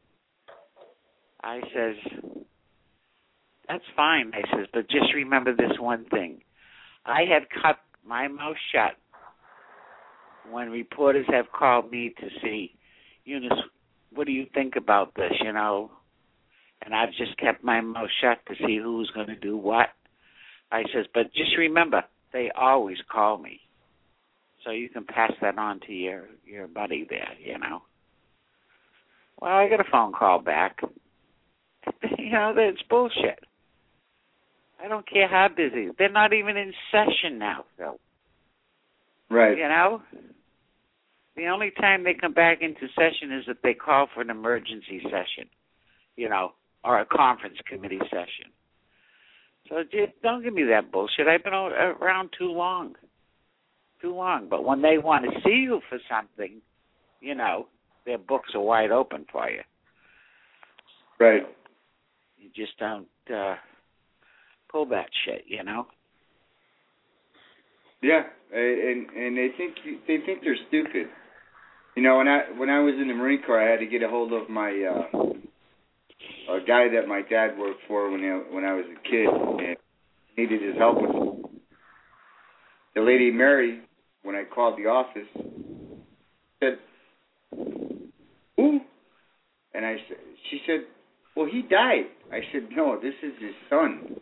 I says, that's fine. I says, but just remember this one thing. I had cut my mouth shut when reporters have called me to see, Eunice, what do you think about this, you know? And I've just kept my mouth shut to see who's going to do what. I says, but just remember, they always call me. So you can pass that on to your, your buddy there, you know. Well, I got a phone call back. You know, that's bullshit. I don't care how busy. They're not even in session now, Phil. Right. You know? The only time they come back into session is if they call for an emergency session, you know, or a conference committee session. So just don't give me that bullshit. I've been around too long. Too long. But when they want to see you for something, you know, their books are wide open for you. Right. You just don't uh, pull that shit, you know? Yeah, and and they think they think they're stupid. You know, when I when I was in the Marine Corps, I had to get a hold of my uh, a guy that my dad worked for when I, when I was a kid and needed his help with it. The lady Mary, when I called the office, said, "Who?" And I said, she said, "Well, he died." I said, "No, this is his son."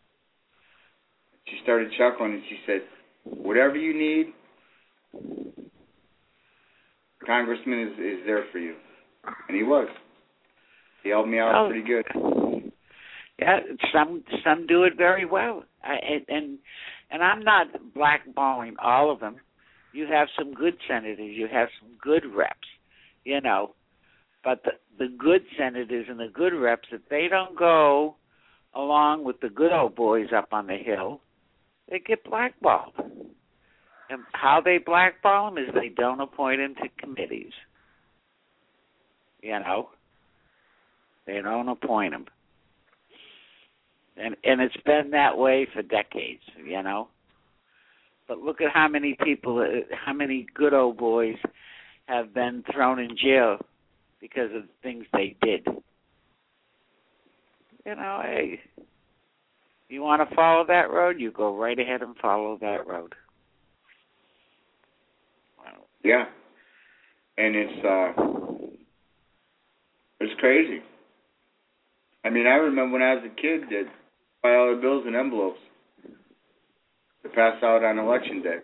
She started chuckling and she said, "Whatever you need, Congressman is, is there for you." And he was. He helped me out oh, pretty good. Yeah, some some do it very well. I, and and I'm not blackballing all of them. You have some good senators. You have some good reps, you know. But the, the good senators and the good reps, if they don't go along with the good old boys up on the Hill, they get blackballed. And how they blackball them is they don't appoint them to committees. You know? They don't appoint them. And and it's been that way for decades, you know. But look at how many people, how many good old boys have been thrown in jail because of the things they did. You know, hey, you want to follow that road, you go right ahead and follow that road. Yeah. And it's uh, it's crazy. I mean, I remember when I was a kid that buy all the bills in envelopes to pass out on election day.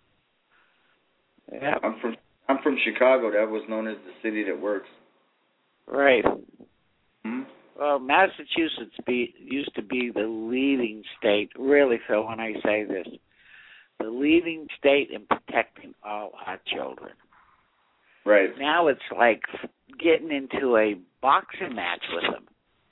Yeah. I'm from I'm from Chicago. That was known as the city that works. Right. Hmm? Well, Massachusetts be, used to be the leading state, really, Phil, when I say this, the leading state in protecting all our children. Right. Now it's like getting into a boxing match with them.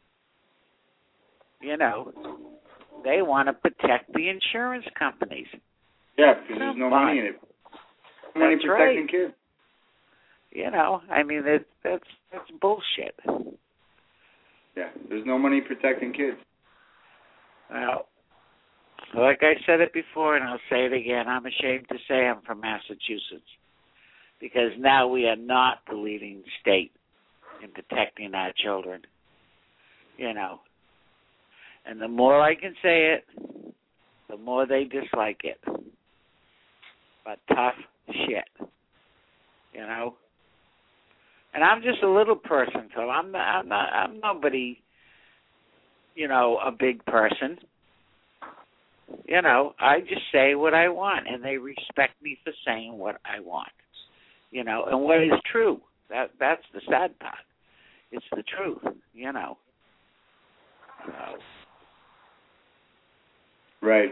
You know, they want to protect the insurance companies. Yeah, because there's no money in it. No money That's protecting right. kids. You know, I mean, it, that's that's bullshit. Yeah, there's no money protecting kids. Well, like I said it before, and I'll say it again, I'm ashamed to say I'm from Massachusetts, because now we are not the leading state in protecting our children. You know. And the more I can say it, the more they dislike it. But tough shit, you know. And I'm just a little person, so I'm not, I'm not, I'm nobody, you know, a big person. You know, I just say what I want, and they respect me for saying what I want. You know, and what is true. That that's the sad part. It's the truth, you know. So. Right.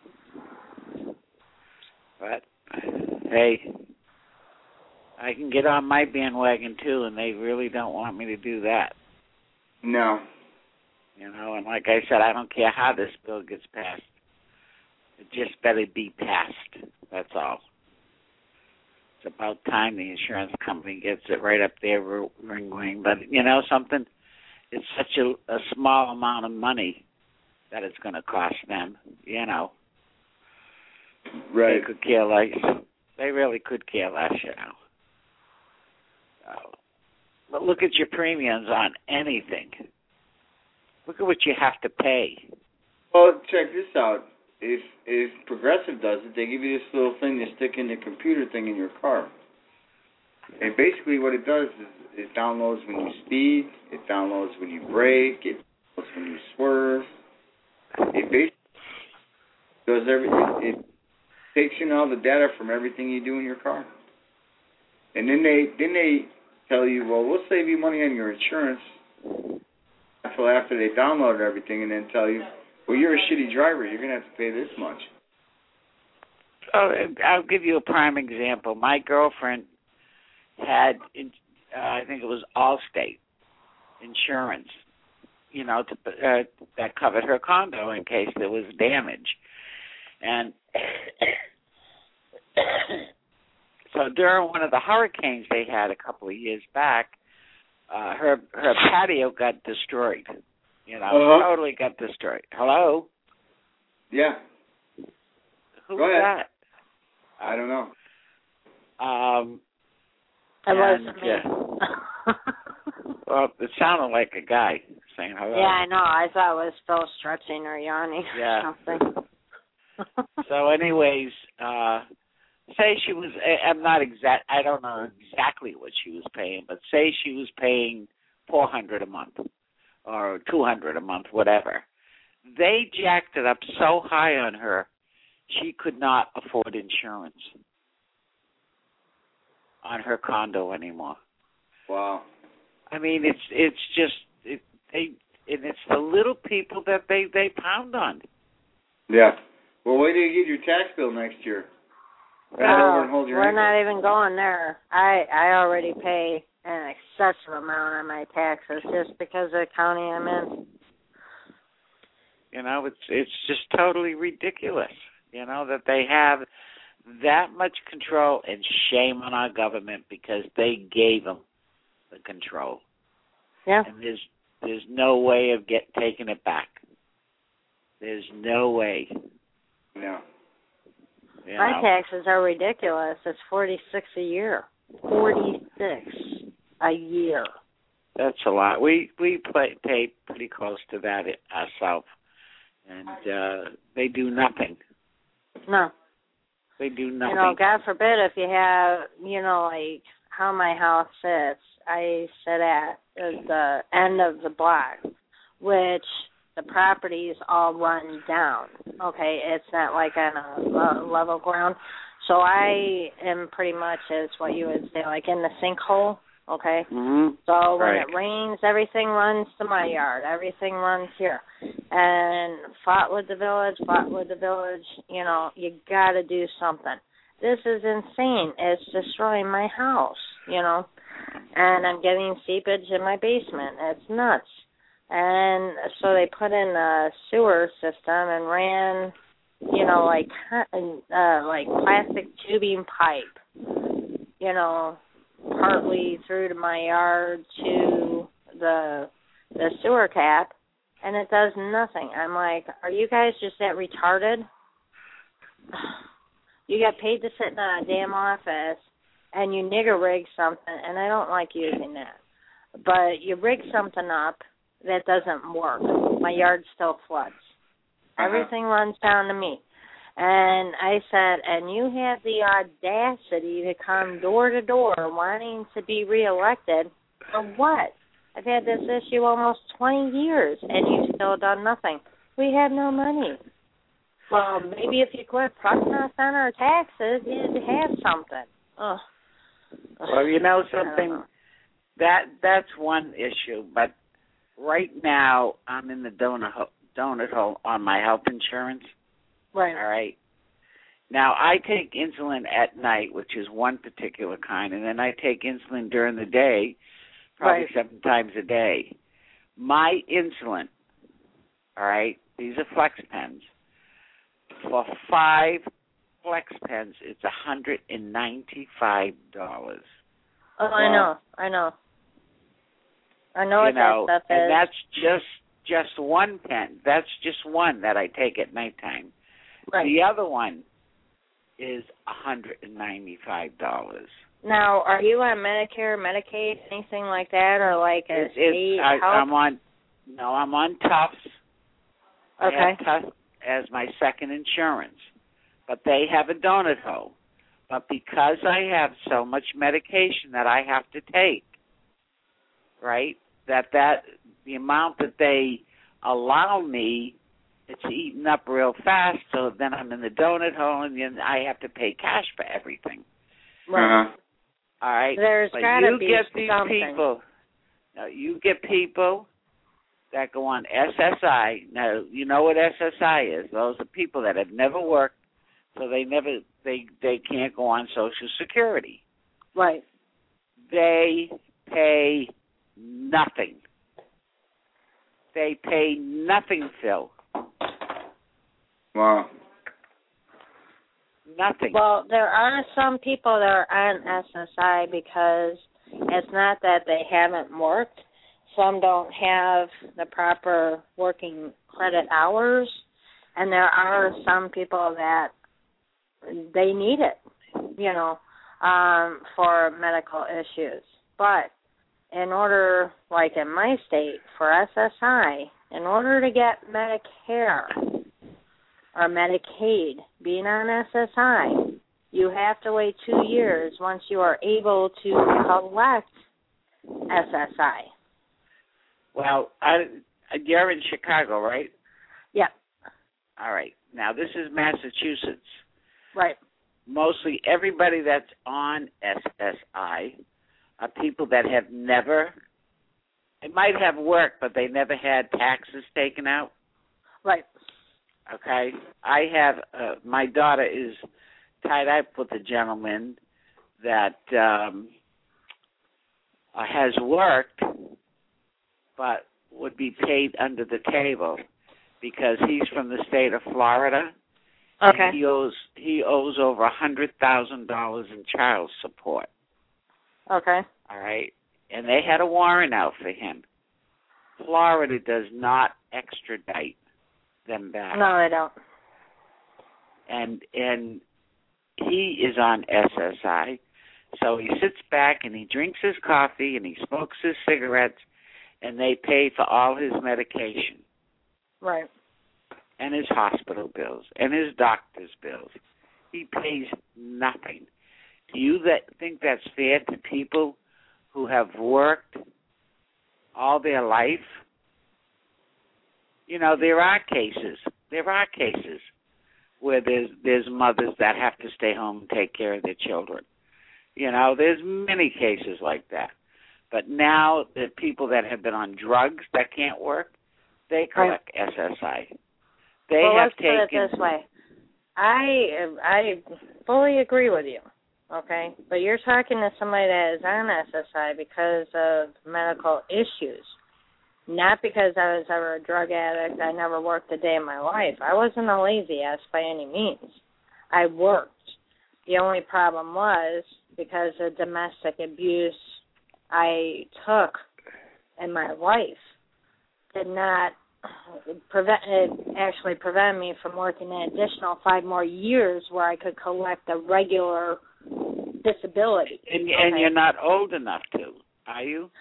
But, hey, I can get on my bandwagon, too, and they really don't want me to do that. No. You know, and like I said, I don't care how this bill gets passed. It just better be passed. That's all. It's about time the insurance company gets it right up there, ring-wing. But, you know something? It's such a, a small amount of money that it's going to cost them, you know. Right. They could care less. They really could care less, you know. So, but look at your premiums on anything. Look at what you have to pay. Well, check this out. If if Progressive does it, they give you this little thing to stick in the computer thing in your car. And basically what it does is it downloads when you speed, it downloads when you brake, it downloads when you swerve. It basically does every. It, it takes in all the data from everything you do in your car, and then they then they tell you, well, we'll save you money on your insurance until after they download everything, and then tell you, well, you're a shitty driver, you're gonna have to pay this much. Oh, I'll give you a prime example. My girlfriend had, uh, I think it was Allstate insurance. You know, to, uh, that covered her condo in case there was damage. And so during one of the hurricanes they had a couple of years back, uh, her her patio got destroyed. You know, uh-huh. totally got destroyed. Hello? Yeah. Who Go was ahead. that? I don't know. Um, It and, wasn't me. uh, well, it sounded like a guy saying hello. Yeah, I know. I thought it was Phil stretching or yawning Yeah. or something. So, anyways, uh, say she was. I'm not exact. I don't know exactly what she was paying, but say she was paying four hundred a month or two hundred a month, whatever. They jacked it up so high on her, she could not afford insurance on her condo anymore. Wow. I mean, it's it's just it, they and it's the little people that they they pound on. Yeah. Well, wait till you get your tax bill next year. Bend No, over and hold your we're ankle. not even going there. I I already pay an excessive amount on my taxes just because of the county I'm in. You know, it's it's just totally ridiculous. You know, that they have that much control, and shame on our government because they gave them the control. Yeah. And there's there's no way of get taking it back. There's no way. No. You My know. taxes are ridiculous. It's forty-six a year. Forty-six a year. That's a lot. We we play, pay pretty close to that ourselves, and uh, they do nothing. No. They do nothing. You know, God forbid if you have, you know, like how my house sits. I sit at the end of the block, which the properties all run down. Okay, it's not like on a level ground. So I am pretty much, as what you would say, like in the sinkhole. Okay, mm-hmm. So when right. it rains, everything runs to my yard. Everything runs here. And fought with the village, fought with the village. You know, you got to do something. This is insane. It's destroying my house. You know, and I'm getting seepage in my basement. It's nuts. And so they put in a sewer system and ran, you know, like uh, like plastic tubing pipe, you know, partly through to my yard to the the sewer cap, and it does nothing. I'm like, are you guys just that retarded? You got paid to sit in a damn office, and you nigger rig something, and I don't like using that, but you rig something up that doesn't work. My yard still floods. Uh-huh. Everything runs down to me. And I said, and you have the audacity to come door to door wanting to be reelected for what? I've had this issue almost twenty years, and you've still done nothing. We have no money. Well, maybe if you quit fucking us on our taxes, you'd have something. Ugh. Well, you know something? Know. That that's one issue, but right now I'm in the donut hole, donut hole on my health insurance. Right. All right. Now, I take insulin at night, which is one particular kind, and then I take insulin during the day, probably right. seven times a day. My insulin, all right, these are Flex pens. For five Flex pens, it's one hundred ninety-five dollars. Oh, well, I know. I know. I know you what know, that stuff and is. And that's just, just one pen. That's just one that I take at nighttime. Right. The other one is one hundred ninety-five dollars. Now, are you on Medicare, Medicaid, anything like that, or like a it's, state it's, I, health? I'm on, no, I'm on Tufts. Okay. I have Tufts as my second insurance, but they have a donut hole. But because I have so much medication that I have to take, right, that that the amount that they allow me, it's eaten up real fast, so then I'm in the donut hole, and then I have to pay cash for everything. Right. Uh-huh. All right? There's but gotta you be get these something. people, now you get people that go on S S I. Now, you know what S S I is. Those are people that have never worked, so they never, they, they can't go on Social Security. Right. They pay nothing. They pay nothing, Phil. Wow. Nothing. Well, there are some people that are on S S I because it's not that they haven't worked. Some don't have the proper working credit hours, and there are some people that they need it, you know, um, for medical issues. But in order, like in my state, for S S I, in order to get Medicare or Medicaid, being on S S I, you have to wait two years once you are able to collect S S I. Well, I, you're in Chicago, right? Yeah. All right. Now, this is Massachusetts. Right. Mostly everybody that's on S S I are people that have never, they might have work, but they never had taxes taken out. Right. Okay? I have, uh, my daughter is tied up with a gentleman that um, uh, has worked, but would be paid under the table because he's from the state of Florida. Okay. And he owes he owes over a hundred thousand dollars in child support. Okay. All right, and they had a warrant out for him. Florida does not extradite. them back. No, they don't. And and he is on S S I, so he sits back and he drinks his coffee and he smokes his cigarettes, and they pay for all his medication. Right. And his hospital bills and his doctor's bills. He pays nothing. Do you that think that's fair to people who have worked all their life? You know, there are cases. There are cases where there's there's mothers that have to stay home and take care of their children. You know, there's many cases like that. But now the people that have been on drugs that can't work, they collect right. S S I. They well, have let's taken. Put it this way. I I fully agree with you. Okay, but you're talking to somebody that is on S S I because of medical issues. Not because I was ever a drug addict. I never worked a day in my life. I wasn't a lazy ass by any means. I worked. The only problem was because of domestic abuse I took in my life did not prevent it actually prevented me from working an additional five more years where I could collect a regular disability. And, okay? and you're not old enough to, are you?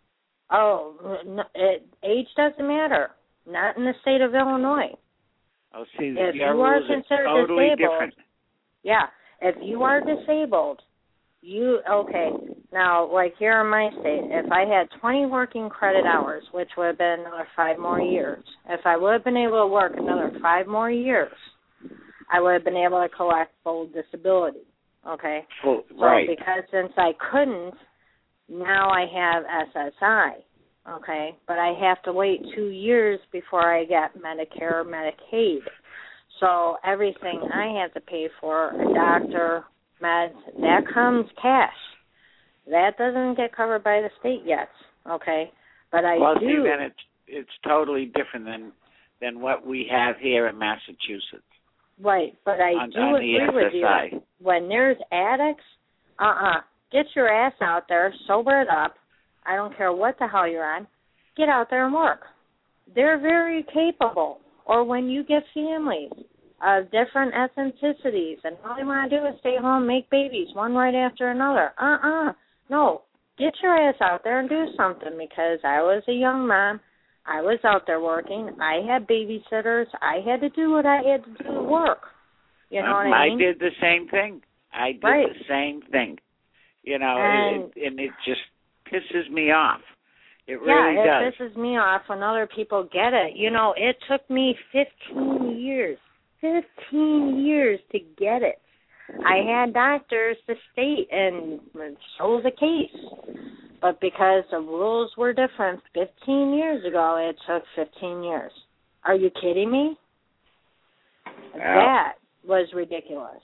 Oh, no, it, age doesn't matter. Not in the state of Illinois. Oh, see, if your you are rules considered are totally disabled, different. Yeah, if you are disabled, you okay. Now, like here in my state, if I had twenty working credit hours, which would have been another five more years, if I would have been able to work another five more years, I would have been able to collect full disability. Okay, Full, so right. because since I couldn't. Now I have S S I, okay, but I have to wait two years before I get Medicare or Medicaid. So everything I have to pay for, a doctor, meds, that comes cash. That doesn't get covered by the state yet, okay, but I well, do. see, then it's, it's totally different than, than what we have here in Massachusetts. Right, but I on, do on agree the with S S I. you. When there's addicts, uh-uh. Get your ass out there, sober it up. I don't care what the hell you're on. Get out there and work. They're very capable. Or when you get families of different ethnicities and all they want to do is stay home, make babies, one right after another. Uh-uh. No. Get your ass out there and do something because I was a young mom. I was out there working. I had babysitters. I had to do what I had to do to work. You know um, what I mean? I did the same thing. I did right. the same thing. You know, and it, and it just pisses me off. It really yeah, does. it pisses me off when other people get it. You know, it took me fifteen years, fifteen years to get it. I had doctors to state, and so the case. But because the rules were different fifteen years ago, it took fifteen years. Are you kidding me? Well, that was ridiculous.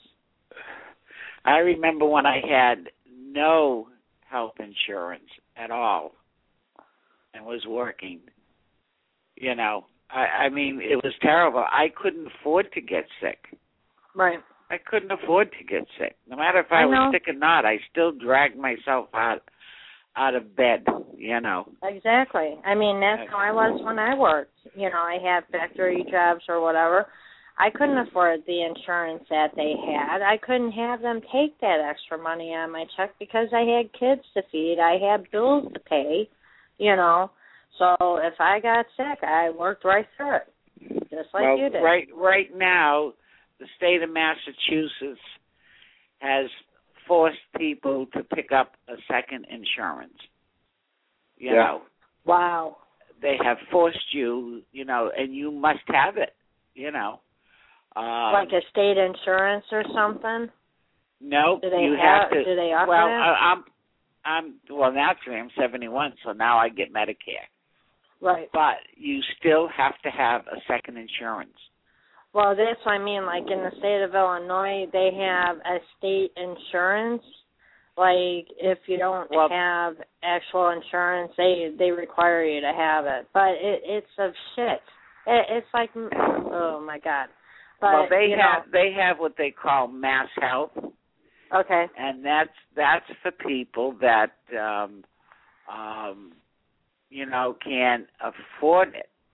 I remember when I had no health insurance at all and was working. You know, I, I mean, it was terrible. I couldn't afford to get sick. Right. I couldn't afford to get sick. No matter if I, I was know. sick or not, I still dragged myself out out of bed, you know. Exactly. I mean, that's how I was when I worked. You know, I had factory jobs or whatever. I couldn't afford the insurance that they had. I couldn't have them take that extra money on my check because I had kids to feed. I had bills to pay, you know. So if I got sick, I worked right through it, just like well, you did. Right, right now, the state of Massachusetts has forced people to pick up a second insurance. You yeah. know. Wow. They have forced you, you know, and you must have it, you know. Um, like a state insurance or something? No, do they you have, have to. Do they offer well, that? I, I'm, I'm well. Naturally, I'm seventy-one, so now I get Medicare. Right. But you still have to have a second insurance. Well, that's what I mean. Like in the state of Illinois, they have a state insurance. Like if you don't well, have actual insurance, they they require you to have it. But it, it's of shit. It, it's like, oh my God. But, well, they you have know, they have what they call Mass Health. Okay. And that's that's for people that um, um, you know can't afford it.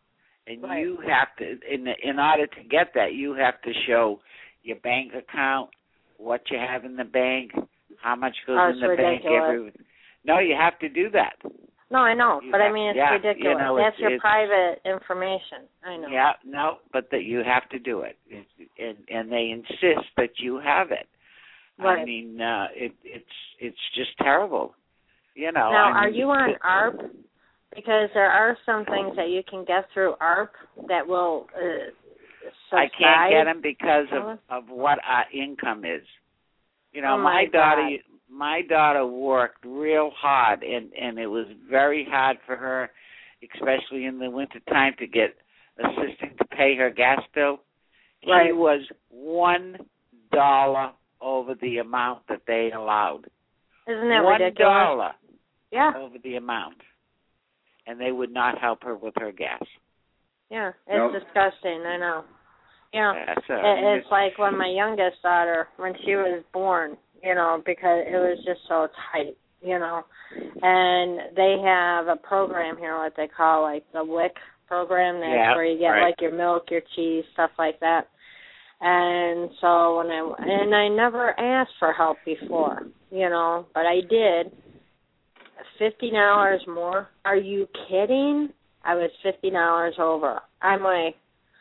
And Right. you have to, in in order to get that, you have to show your bank account, what you have in the bank, how much goes Oh, in the it's bank. ridiculous. Every, no, you have to do that. No, I know, You but I have- mean, it's yeah, ridiculous. you know, That's it's- your it's- private information. I know. Yeah, no, but that you have to do it, it's, and and they insist that you have it. Right. I mean, uh, it, it's it's just terrible. You know. Now, I are mean, you on A R P? Because there are some things that you can get through A R P that will uh, I can't subside. get them because of of what our income is. You know, Oh, my daughter, God. my daughter worked real hard, and and it was very hard for her, especially in the winter time, to get assistance to pay her gas bill. She Right. was one dollar over the amount that they allowed. Isn't that One ridiculous? dollar Yeah. over the amount, and they would not help her with her gas. Yeah, it's Nope. disgusting. I know. Yeah, That's, uh, it, I mean, it's like when my youngest daughter, when she was born, you know, because it was just so tight, you know. And they have a program here, what they call like the W I C program. That's Yeah, where you get right. like your milk, your cheese, stuff like that. And so when I and I never asked for help before, you know, but I did. Fifty dollars more? Are you kidding? I was fifty dollars over. I'm like,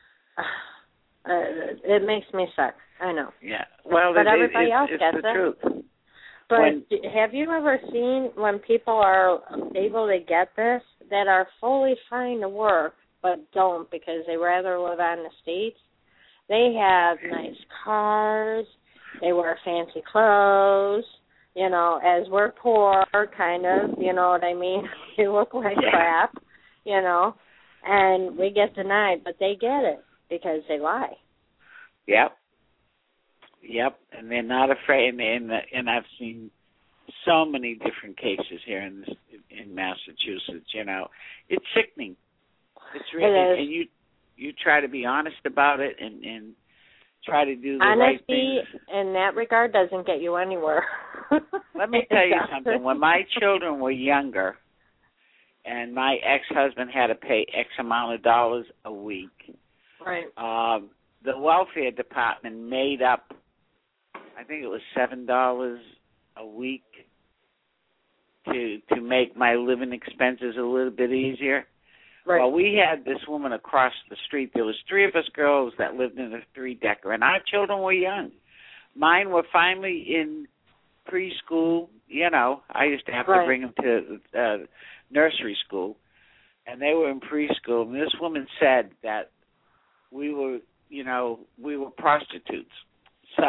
uh, it makes me sick. I know. Yeah. Well, but it, everybody it, else it's gets the it. truth. But When- d- have you ever seen when people are able to get this that are fully fine to work but don't because they rather live on the states? They have nice cars. They wear fancy clothes. You know, as we're poor, kind of. You know what I mean? We look like crap. You know, and we get denied, but they get it because they lie. Yep. Yep, and they're not afraid. And and, and I've seen so many different cases here in this, in Massachusetts. You know, it's sickening. It's really, It is. and you you try to be honest about it and and try to do the right Honesty things. in that regard doesn't get you anywhere. Let me tell you something. When my children were younger, and my ex-husband had to pay X amount of dollars a week, Right. um, the welfare department made up, I think it was seven dollars a week to to make my living expenses a little bit easier. Right. Well, we had this woman across the street. There was three of us girls that lived in a three-decker, and our children were young. Mine were finally in preschool. You know, I used to have Right. to bring them to uh, nursery school, and they were in preschool. And this woman said that we were, you know, we were prostitutes. So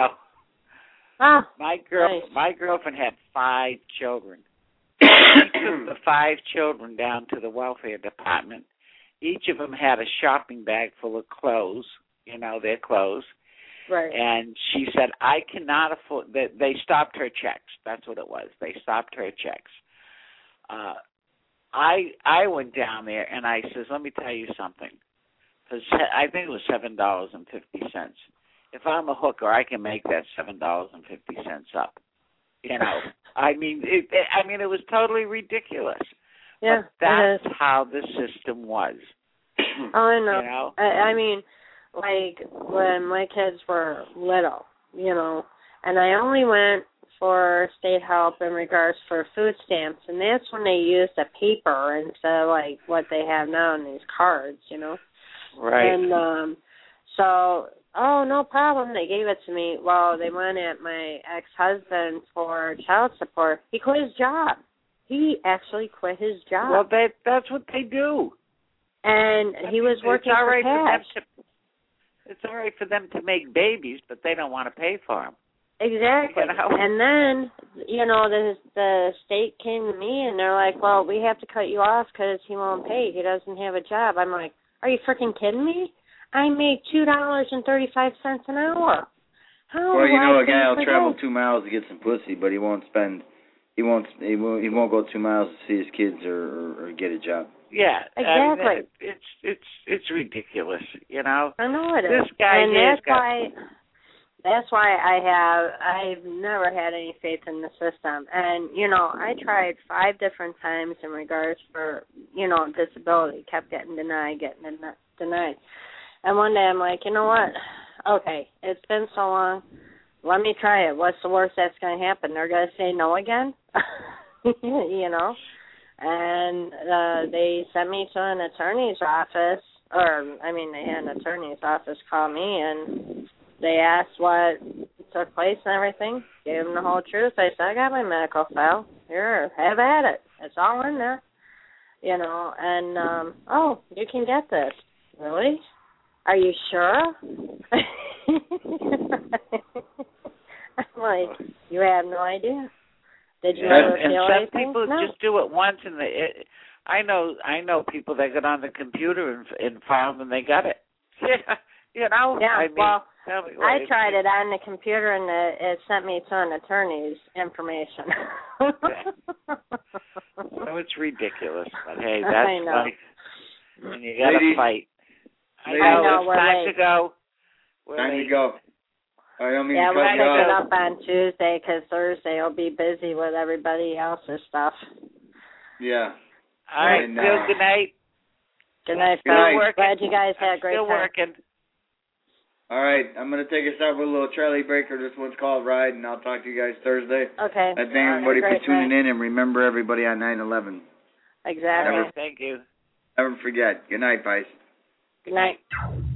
ah, my girl, nice. my girlfriend had five children. She took the five children down to the welfare department. Each of them had a shopping bag full of clothes, you know, their clothes. Right. And she said, I cannot afford, they, they stopped her checks. That's what it was. They stopped her checks. Uh, I I went down there and I says, let me tell you something. Cause I think it was seven dollars and fifty cents. If I'm a hooker, I can make that seven dollars and fifty cents up. You know, I mean, it, it, I mean, it was totally ridiculous. Yeah, but that's it is. how the system was. Oh, I know. You know? I, I mean, like when my kids were little, you know, and I only went for state help in regards for food stamps, and that's when they used a paper instead of like what they have now in these cards, you know. Right. And um, so, oh, no problem. They gave it to me. Well, they went at my ex-husband for child support. He quit his job. He actually quit his job. Well, that that's what they do. And I he mean, was working it's all for right for them cash. to, it's all right for them to make babies, but they don't want to pay for them. Exactly. You know? And then, you know, the the state came to me and they're like, well, we have to cut you off because he won't pay. He doesn't have a job. I'm like, are you freaking kidding me? I make two dollars and thirty-five cents an hour. How Well, do you know, I a guy pay will for travel this? two miles to get some pussy, but he won't spend, he won't, he won't, he won't go two miles to see his kids or, or, or get a job. Yeah, Exactly. I mean, it, it's it's it's ridiculous, you know. I know it is. This guy and here has that's got- why That's why I have, I've never had any faith in the system. And, you know, I tried five different times in regards for, you know, disability, kept getting denied, getting den- denied. And one day I'm like, you know what? Okay, it's been so long. Let me try it. What's the worst that's going to happen? They're going to say no again? You know? And uh, they sent me to an attorney's office, or, I mean, they had an attorney's office call me, and they asked what took place and everything. Gave them the whole truth. I said, I got my medical file. Here, have at it. It's all in there. You know, and, um, oh, you can get this. Really? Are you sure? I'm like, you have no idea. Did you yeah, ever and feel some anything? people No. just do it once, and they. It, I know, I know people that get on the computer and, and found and they got it. Yeah, you know. Yeah. I mean, well, tell me what, I it's, tried it on the computer, and it, it sent me to an attorney's information. So it's ridiculous, but hey, I that's know. life, and you got to Ladies, fight. I ladies, know, I know, it's we're time late. to go. We're Time late. to go. I don't mean Yeah, to we'll cut pick you it off. up on Tuesday because Thursday will be busy with everybody else's stuff. Yeah. All right, And, Bill, uh, good night. Good night, Good fellas. night. Glad you guys had I'm a great still time. working. All right, I'm going to take us out with a little Charlie Baker. This one's called Ride, and I'll talk to you guys Thursday. Okay. I thank Have a everybody for great tuning night. in, and remember everybody on nine eleven. Exactly. All right, thank you. Never forget. Good night, guys. Good night.